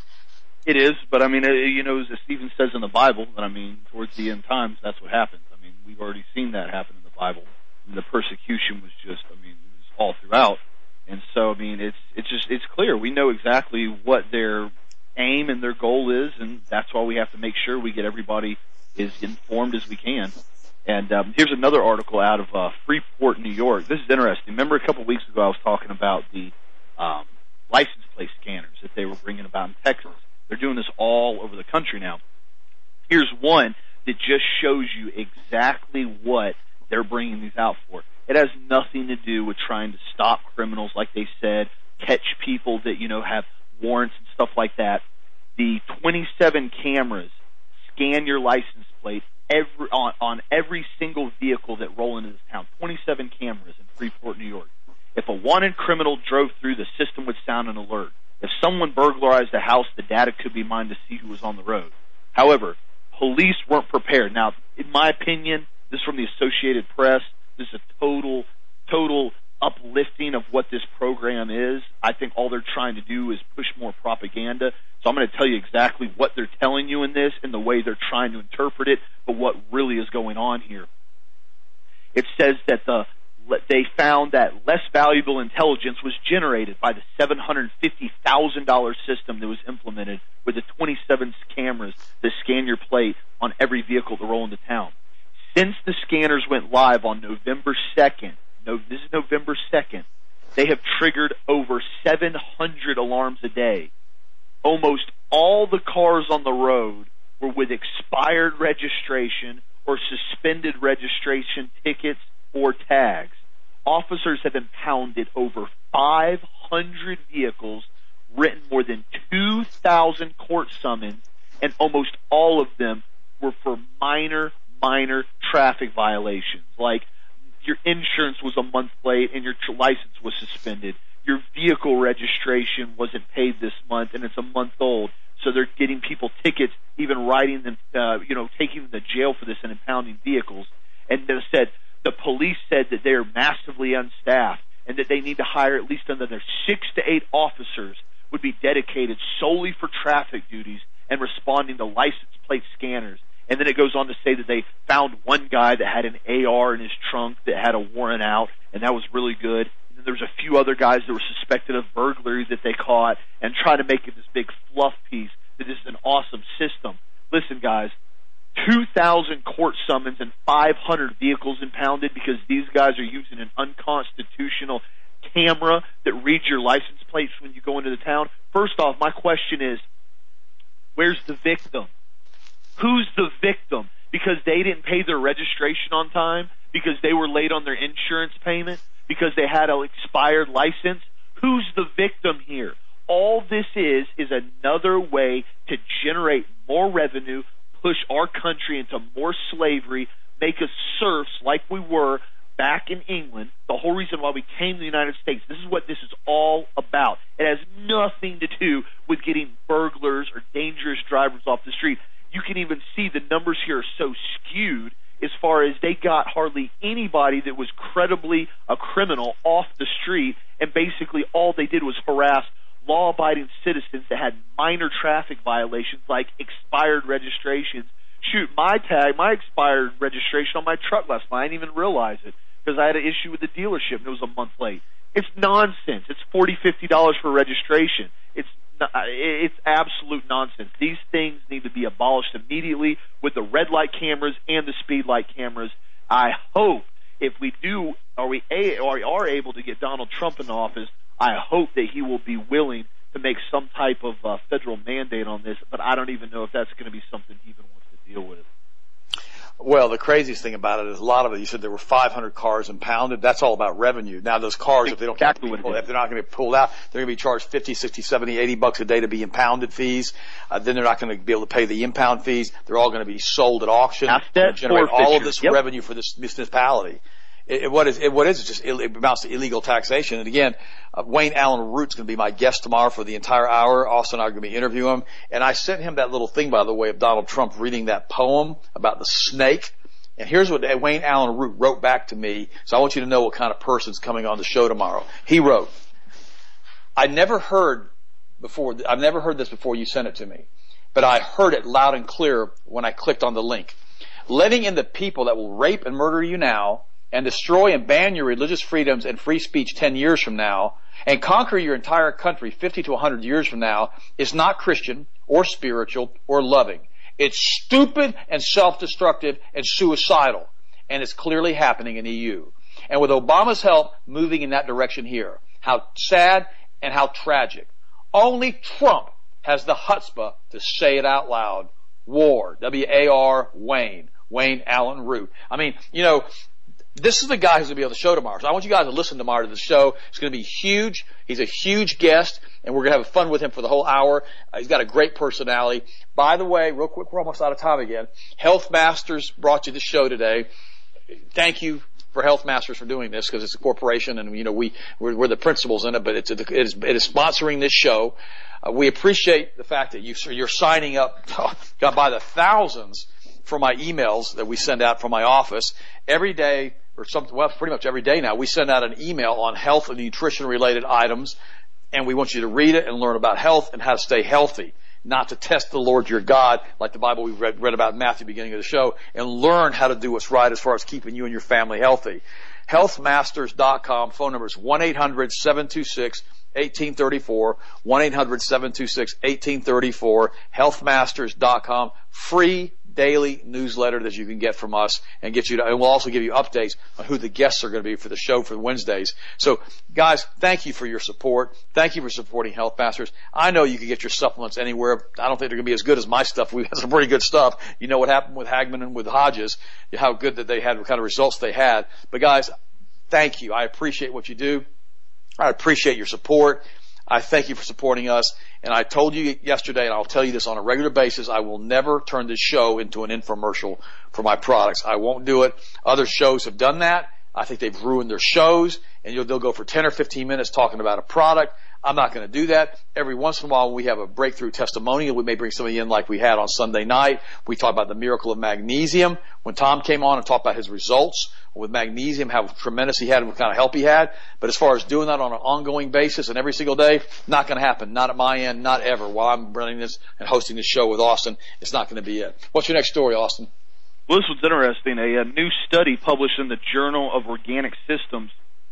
It is, but I mean, you know, as Stephen says in the Bible, that I mean, towards the end times, that's what happens. I mean, we've already seen that happen in the Bible. And the persecution was just, I mean, it was all throughout. And so, I mean, it's, it's just, it's clear. We know exactly what their aim and their goal is, and that's why we have to make sure we get everybody as informed as we can. And um, here's another article out of uh, Freeport, New York. This is interesting. Remember a couple of weeks ago I was talking about the um, license plate scanners that they were bringing about in Texas. They're doing this all over the country now. Here's one that just shows you exactly what they're bringing these out for. It has nothing to do with trying to stop criminals, like they said, catch people that, you know, have warrants and stuff like that. The twenty-seven cameras scan your license plate every on, on every single vehicle that roll into this town. twenty-seven cameras in Freeport, New York. If a wanted criminal drove through, the system would sound an alert. If someone burglarized a house, the data could be mined to see who was on the road. However, police weren't prepared. Now, in my opinion, this is from the Associated Press. This is a total, total uplifting of what this program is. I think all they're trying to do is push more propaganda. So I'm going to tell you exactly what they're telling you in this and the way they're trying to interpret it, but what really is going on here. It says that the they found that less valuable intelligence was generated by the seven hundred fifty thousand dollars system that was implemented with the twenty-seven cameras that scan your plate on every vehicle that roll into town. Since the scanners went live on November second, no, this is November second, they have triggered over seven hundred alarms a day. Almost all the cars on the road were with expired registration or suspended registration tickets or tags. Officers have impounded over five hundred vehicles, written more than two thousand court summons, and almost all of them were for minor, minor traffic violations. Like your insurance was a month late and your license was suspended. Your vehicle registration wasn't paid this month and it's a month old. So they're getting people tickets, even writing them, uh, you know, taking them to jail for this and impounding vehicles. And they said, the police said that they're massively unstaffed and that they need to hire at least another six to eight officers would be dedicated solely for traffic duties and responding to license plate scanners. And then it goes on to say that they found one guy that had an A R in his trunk that had a warrant out, and that was really good. And then there was a few other guys that were suspected of burglary that they caught and tried to make it this big fluff piece that this is an awesome system. Listen, guys, two thousand court summons and five hundred vehicles impounded because these guys are using an unconstitutional camera that reads your license plates when you go into the town. First off, my question is, where's the victim? Who's the victim? Because they didn't pay their registration on time? Because they were late on their insurance payment? Because they had an expired license? Who's the victim here? All this is is another way to generate more revenue, push our country into more slavery, make us serfs like we were back in England. The whole reason why we came to the United States, this is what this is all about. It has nothing to do with getting burglars or dangerous drivers off the street. You can even see the numbers here are so skewed as far as they got hardly anybody that was credibly a criminal off the street, and basically all they did was harass law-abiding citizens that had minor traffic violations like expired registrations. Shoot, my tag, my expired registration on my truck last night, I didn't even realize it because I had an issue with the dealership and it was a month late. It's nonsense. It's forty dollars, fifty dollars for registration. It's It's absolute nonsense. These things need to be abolished immediately with the red light cameras and the speed light cameras. I hope if we do, or we are able to get Donald Trump in office, I hope that he will be willing to make some type of uh, federal mandate on this, but I don't even know if that's going to be something he even wants to deal with. Well, the craziest thing about it is a lot of it, you said there were five hundred cars impounded. That's all about revenue. Now, those cars, if they don't exactly get pulled, if they're not going to be pulled out, they're going to be charged fifty, sixty, seventy, eighty bucks a day to be impounded fees. Uh, then they're not going to be able to pay the impound fees. They're all going to be sold at auction and generate all of this yep. revenue for this municipality. It, it, what is it? What is it? Just it, it amounts to illegal taxation. And again, uh, Wayne Allen Root's going to be my guest tomorrow for the entire hour. Austin and I are going to be interviewing him. And I sent him that little thing, by the way, of Donald Trump reading that poem about the snake. And here's what Wayne Allen Root wrote back to me. So I want you to know what kind of person's coming on the show tomorrow. He wrote, "I never heard before. I've never heard this before you sent it to me, but I heard it loud and clear when I clicked on the link. Letting in the people that will rape and murder you now, and destroy and ban your religious freedoms and free speech ten years from now, and conquer your entire country fifty to one hundred years from now, is not Christian or spiritual or loving. It's stupid and self-destructive and suicidal, and it's clearly happening in the E U. And with Obama's help moving in that direction here, how sad and how tragic. Only Trump has the chutzpah to say it out loud. War, W A R, Wayne, Wayne Allen Root. I mean, you know, this is the guy who's going to be on the show tomorrow. So I want you guys to listen tomorrow to the show. It's going to be huge. He's a huge guest, and we're going to have fun with him for the whole hour. Uh, he's got a great personality. By the way, real quick, we're almost out of time again. Health Masters brought you the show today. Thank you for Health Masters for doing this, because it's a corporation, and you know we we're, we're the principals in it. But it's a, it is it is sponsoring this show. Uh, we appreciate the fact that you you're signing up got by the thousands for my emails that we send out from my office every day, or something. Well, pretty much every day now. We send out an email on health and nutrition related items, and we want you to read it and learn about health and how to stay healthy. Not to test the Lord your God, like the Bible we read, read about in Matthew, beginning of the show, and learn how to do what's right as far as keeping you and your family healthy. health masters dot com, phone number is one eight hundred seven two six one eight three four, one eight hundred seven two six one eight three four, health masters dot com, free daily newsletter that you can get from us, and get you to, and we'll also give you updates on who the guests are going to be for the show for Wednesdays. So guys, thank you for your support. Thank you for supporting Health Masters. I know you can get your supplements anywhere. I don't think they're going to be as good as my stuff. We've got some pretty good stuff. You know what happened with Hagman and with Hodges, how good that they had, what kind of results they had. But guys, thank you. I appreciate what you do. I appreciate your support. I thank you for supporting us. And I told you yesterday, and I'll tell you this on a regular basis, I will never turn this show into an infomercial for my products. I won't do it. Other shows have done that. I think they've ruined their shows, and you'll, they'll go for ten or fifteen minutes talking about a product. I'm not going to do that. Every once in a while, when we have a breakthrough testimonial, we may bring somebody in like we had on Sunday night. We talk about the miracle of magnesium. When Tom came on and talked about his results with magnesium, how tremendous he had and what kind of help he had. But as far as doing that on an ongoing basis and every single day, not going to happen. Not at my end, not ever. While I'm running this and hosting this show with Austin, it's not going to be it. What's your next story, Austin? Well, this one's interesting. A, a new study published in the Journal of Organic Systems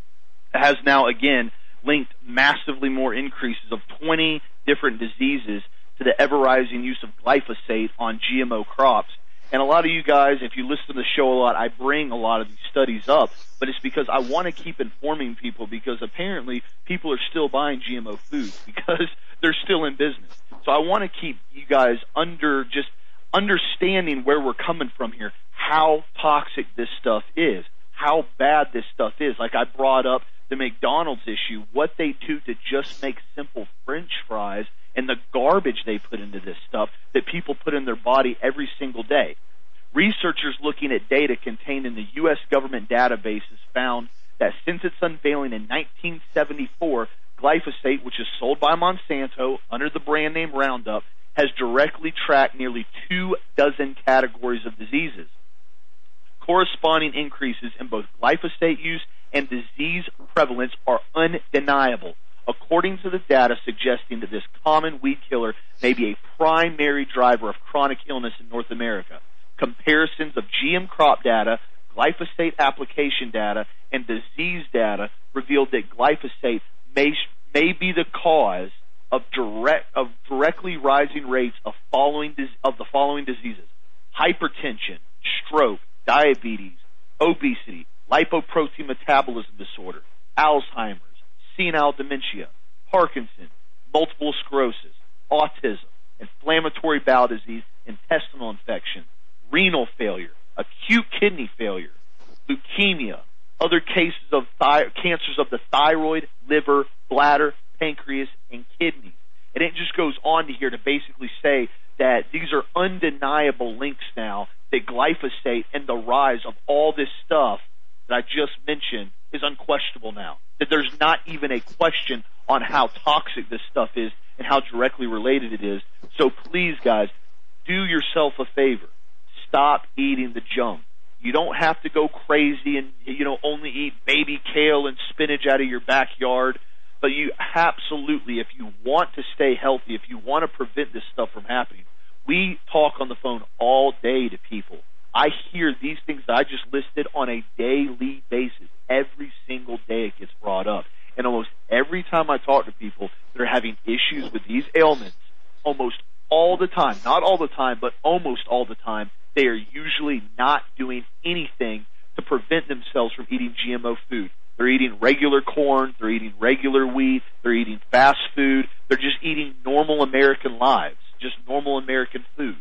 has now, again, linked massively more increases of twenty different diseases to the ever-rising use of glyphosate on G M O crops. And a lot of you guys, if you listen to the show a lot, I bring a lot of these studies up, but it's because I want to keep informing people, because apparently people are still buying G M O food because they're still in business. So I want to keep you guys under just understanding where we're coming from here, how toxic this stuff is, how bad this stuff is. Like I brought up the McDonald's issue, what they do to just make simple French fries, and the garbage they put into this stuff that people put in their body every single day. Researchers looking at data contained in the U S government databases found that since its unveiling in nineteen seventy-four, glyphosate, which is sold by Monsanto under the brand name Roundup, has directly tracked nearly two dozen categories of diseases. Corresponding increases in both glyphosate use and disease prevalence are undeniable, according to the data suggesting that this common weed killer may be a primary driver of chronic illness in North America. Comparisons of G M crop data, glyphosate application data, and disease data revealed that glyphosate may, may be the cause of direct of directly rising rates of following of the following diseases: hypertension, stroke, diabetes, obesity, lipoprotein metabolism disorder, Alzheimer's, senile dementia, Parkinson's, multiple sclerosis, autism, inflammatory bowel disease, intestinal infection, renal failure, acute kidney failure, leukemia, other cases of thi- cancers of the thyroid, liver, bladder, pancreas, and kidneys. And it just goes on to here to basically say that these are undeniable links now, that glyphosate and the rise of all this stuff that I just mentioned is unquestionable now. That there's not even a question on how toxic this stuff is and how directly related it is. So please, guys, do yourself a favor. Stop eating the junk. You don't have to go crazy and, you know, only eat baby kale and spinach out of your backyard. But you absolutely, if you want to stay healthy, if you want to prevent this stuff from happening, we talk on the phone all day to people. I hear these things that I just listed on a daily basis. Every single day it gets brought up. And almost every time I talk to people that are having issues with these ailments, almost all the time, not all the time, but almost all the time, they are usually not doing anything to prevent themselves from eating G M O food. They're eating regular corn, they're eating regular wheat, they're eating fast food, they're just eating normal American lives, just normal American food.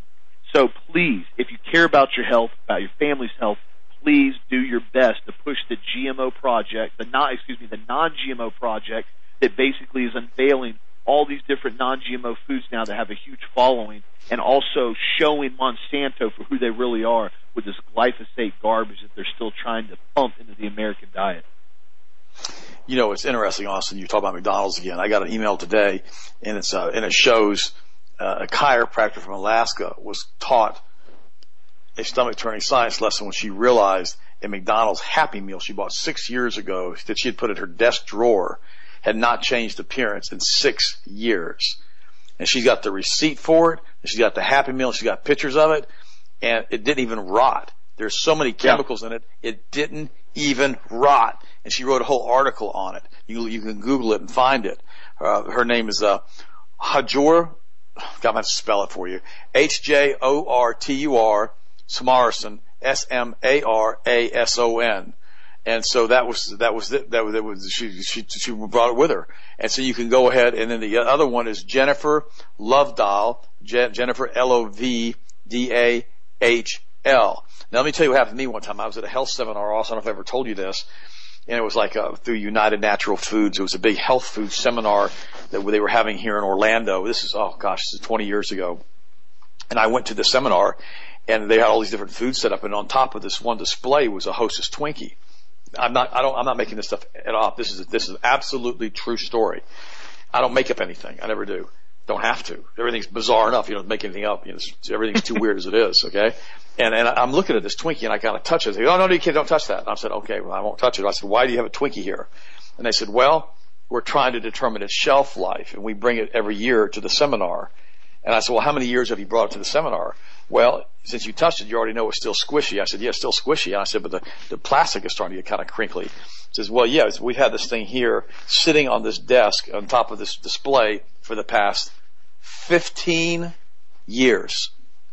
So please, if you care about your health, about your family's health, please do your best to push the G M O project, the non, excuse me, the non-G M O project that basically is unveiling all these different non-G M O foods now that have a huge following, and also showing Monsanto for who they really are with this glyphosate garbage that they're still trying to pump into the American diet. You know, it's interesting, Austin. You talk about McDonald's again. I got an email today, and it's uh, and it shows uh, a chiropractor from Alaska was taught a stomach-turning science lesson when she realized a McDonald's Happy Meal she bought six years ago that she had put in her desk drawer had not changed appearance in six years. And she's got the receipt for it, and she's got the Happy Meal, she's got pictures of it, and it didn't even rot. There's so many chemicals yeah. in it, it didn't even rot. And she wrote a whole article on it. You, you can Google it and find it. Uh, her name is uh, Hajor, I'm going to spell it for you, H J O R T U R, Smarson, S M A R A S O N. And so that was, that was, it. that was, that was, she, she, she brought it with her. And so you can go ahead, and then the other one is Jennifer Lovedahl, Je- Jennifer L O V D A H L. Now let me tell you what happened to me one time. I was at a health seminar, also, I don't know if I ever told you this, and it was like, uh, through United Natural Foods. It was a big health food seminar that they were having here in Orlando. This is, oh gosh, this is twenty years ago. And I went to the seminar, and they had all these different foods set up, and on top of this one display was a Hostess Twinkie. I'm not, I don't, I'm not making this stuff at all. This is, this is absolutely true story. I don't make up anything. I never do. Don't have to. Everything's bizarre enough. You don't make anything up. You know, everything's too weird as it is. Okay. And, and I'm looking at this Twinkie, and I kind of touch it. They go, oh, no, no, you can't, don't touch that. And I said, okay, well, I won't touch it. I said, why do you have a Twinkie here? And they said, well, we're trying to determine its shelf life, and we bring it every year to the seminar. And I said, well, how many years have you brought it to the seminar? Well, since you touched it, you already know it's still squishy. I said, yeah, it's still squishy. And I said, but the, the plastic is starting to get kind of crinkly. He says, well, yeah, we've had this thing here sitting on this desk on top of this display for the past fifteen years.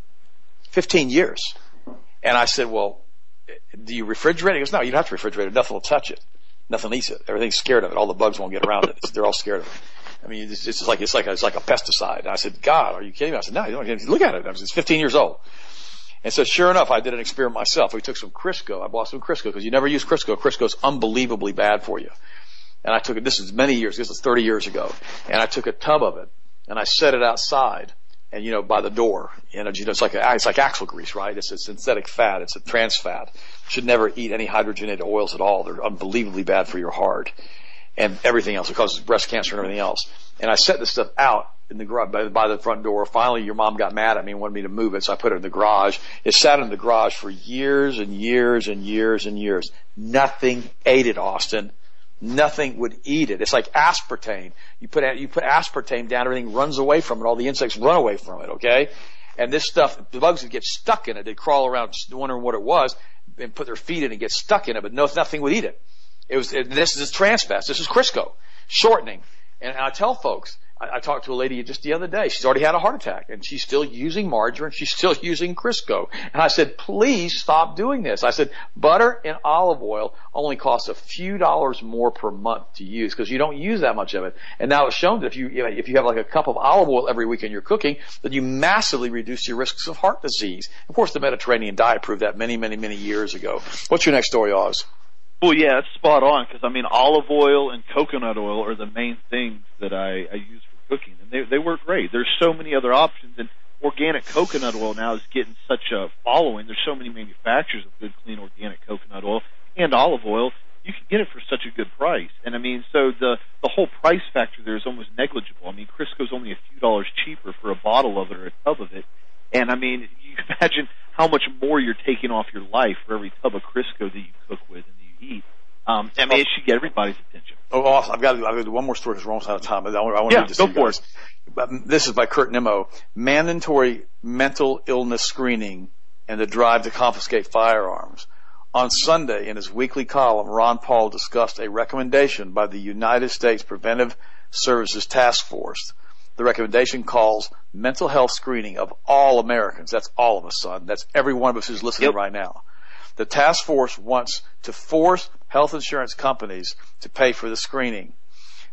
fifteen years. And I said, well, do you refrigerate it? He goes, no, you don't have to refrigerate it. Nothing will touch it. Nothing eats it. Everything's scared of it. All the bugs won't get around it. They're all scared of it. I mean, it's, it's like, it's like, a, it's like a pesticide. And I said, God, are you kidding me? I said, no, you don't look at it. I was, it's fifteen years old. And so sure enough, I did an experiment myself. We took some Crisco. I bought some Crisco because you never use Crisco. Crisco's unbelievably bad for you. And I took it, this is many years, this is thirty years ago. And I took a tub of it and I set it outside and, you know, by the door. You know, it's like, a, it's like axle grease, right? It's a synthetic fat. It's a trans fat. You should never eat any hydrogenated oils at all. They're unbelievably bad for your heart and everything else. It causes breast cancer and everything else. And I set this stuff out in the garage, by, by the front door. Finally, your mom got mad at me and wanted me to move it, so I put it in the garage. It sat in the garage for years and years and years and years. Nothing ate it, Austin. Nothing would eat it. It's like aspartame. You put you put aspartame down, everything runs away from it. All the insects run away from it, okay? And this stuff, the bugs would get stuck in it. They'd crawl around wondering what it was and put their feet in and get stuck in it, but no, nothing would eat it. It was, it, this is trans fats. This is Crisco. Shortening. And I tell folks, I, I talked to a lady just the other day. She's already had a heart attack, and she's still using margarine. She's still using Crisco. And I said, please stop doing this. I said, butter and olive oil only costs a few dollars more per month to use because you don't use that much of it. And now it's shown that if you, you know, if you have like a cup of olive oil every week in your cooking, that you massively reduce your risks of heart disease. Of course, the Mediterranean diet proved that many, many, many years ago. What's your next story, Oz? Well, yeah, it's spot on because, I mean, olive oil and coconut oil are the main things that I, I use for cooking, and they, they work great. There's so many other options, and organic coconut oil now is getting such a following. There's so many manufacturers of good, clean, organic coconut oil and olive oil. You can get it for such a good price. And, I mean, so the, the whole price factor there is almost negligible. I mean, Crisco's only a few dollars cheaper for a bottle of it or a tub of it. And, I mean, you can imagine how much more you're taking off your life for every tub of Crisco that you cook with and that you eat. Um, I mean, it should get everybody's attention. Oh, awesome. I've got to, I've got to do one more story because we're almost out of time. I want, I want yeah, to read this go to you for guys. it. This is by Kurt Nimmo. Mandatory mental illness screening and the drive to confiscate firearms. On Sunday, in his weekly column, Ron Paul discussed a recommendation by the United States Preventive Services Task Force. The recommendation calls mental health screening of all Americans. That's all of us, son. That's every one of us who's listening yep. right now. The task force wants to force health insurance companies to pay for the screening.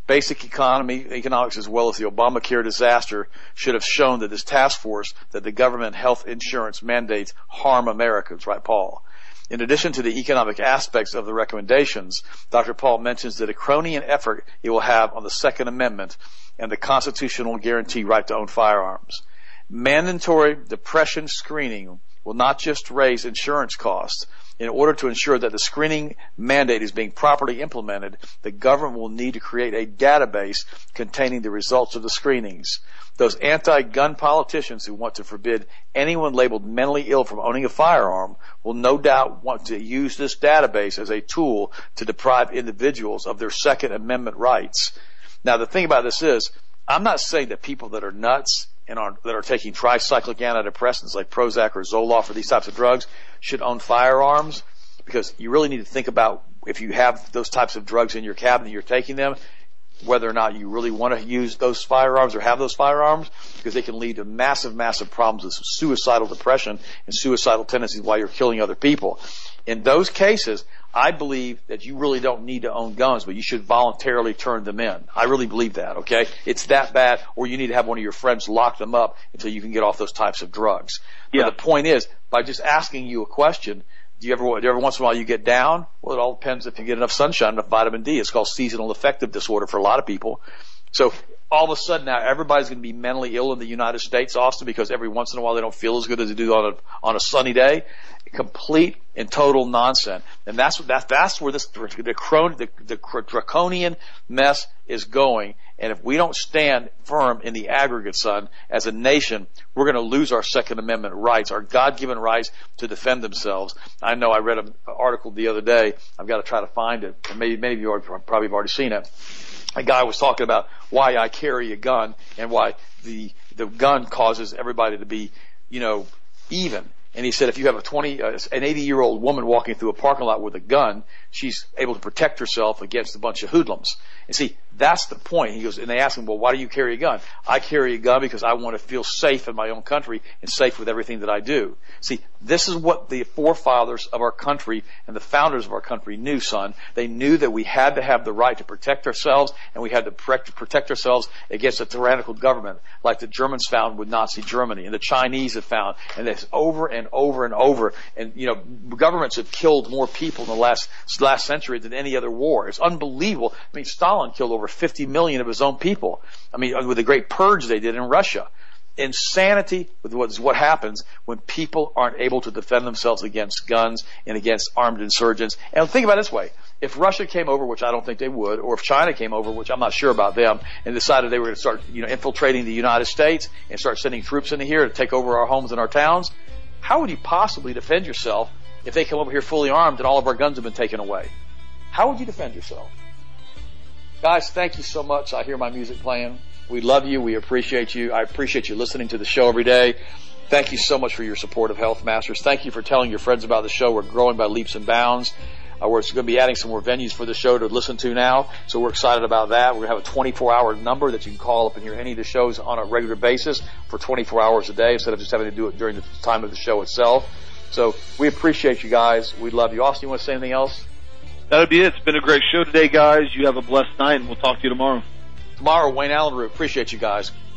Basic economy, economics, as well as the Obamacare disaster should have shown that this task force, that the government health insurance mandates harm Americans, right, Paul? In addition to the economic aspects of the recommendations, Doctor Paul mentions the draconian effort it will have on the Second Amendment and the constitutional guaranteed right to own firearms. Mandatory depression screening will not just raise insurance costs. In order to ensure that the screening mandate is being properly implemented, the government will need to create a database containing the results of the screenings. Those anti-gun politicians who want to forbid anyone labeled mentally ill from owning a firearm will no doubt want to use this database as a tool to deprive individuals of their Second Amendment rights. Now, the thing about this is, I'm not saying that people that are nuts and are, that are taking tricyclic antidepressants like Prozac or Zoloft or these types of drugs should own firearms, because you really need to think about, if you have those types of drugs in your cabinet, you're taking them, whether or not you really want to use those firearms or have those firearms, because they can lead to massive, massive problems with suicidal depression and suicidal tendencies while you're killing other people. In those cases, I believe that you really don't need to own guns, but you should voluntarily turn them in. I really believe that, okay? It's that bad, or you need to have one of your friends lock them up until you can get off those types of drugs. Yeah. But the point is, by just asking you a question, do you ever, do you ever once in a while you get down? Well, it all depends if you get enough sunshine, enough vitamin D. It's called seasonal affective disorder for a lot of people. So all of a sudden now everybody's going to be mentally ill in the United States, Austin, because every once in a while they don't feel as good as they do on a, on a sunny day. Complete and total nonsense. And that's what, that, that's where this, the, the, the draconian mess is going. And if we don't stand firm in the aggregate, son, as a nation, we're going to lose our Second Amendment rights, our God-given rights to defend themselves. I know I read an article the other day. I've got to try to find it. And maybe many of you are, probably have already seen it. A guy was talking about why I carry a gun and why the the gun causes everybody to be, you know, even. And he said if you have a twenty, uh, an eighty-year-old woman walking through a parking lot with a gun, she's able to protect herself against a bunch of hoodlums. And see, that's the point. He goes, and they ask him, well, why do you carry a gun? I carry a gun because I want to feel safe in my own country and safe with everything that I do. See, this is what the forefathers of our country and the founders of our country knew, son. They knew that we had to have the right to protect ourselves, and we had to protect ourselves against a tyrannical government like the Germans found with Nazi Germany and the Chinese have found. And this over and over and over. And, you know, governments have killed more people in the last, last century than any other war. It's unbelievable. I mean, Stalin killed over fifty million of his own people. I mean, with the great purge they did in Russia. Insanity with what is what happens when people aren't able to defend themselves against guns and against armed insurgents. And think about it this way. If Russia came over, which I don't think they would, or if China came over, which I'm not sure about them, and decided they were going to start, you know, infiltrating the United States and start sending troops into here to take over our homes and our towns, how would you possibly defend yourself if they come over here fully armed and all of our guns have been taken away? How would you defend yourself? Guys, thank you so much. I hear my music playing. We love you. We appreciate you. I appreciate you listening to the show every day. Thank you so much for your support of Health Masters. Thank you for telling your friends about the show. We're growing by leaps and bounds. Uh, we're going to be adding some more venues for the show to listen to now, so we're excited about that. We're going to have a twenty-four hour number that you can call up and hear any of the shows on a regular basis for twenty-four hours a day instead of just having to do it during the time of the show itself. So we appreciate you guys. We love you. Austin, you want to say anything else? That'll be it. It's been a great show today, guys. You have a blessed night, and we'll talk to you tomorrow. Tomorrow, Wayne Allen Root. Appreciate you guys.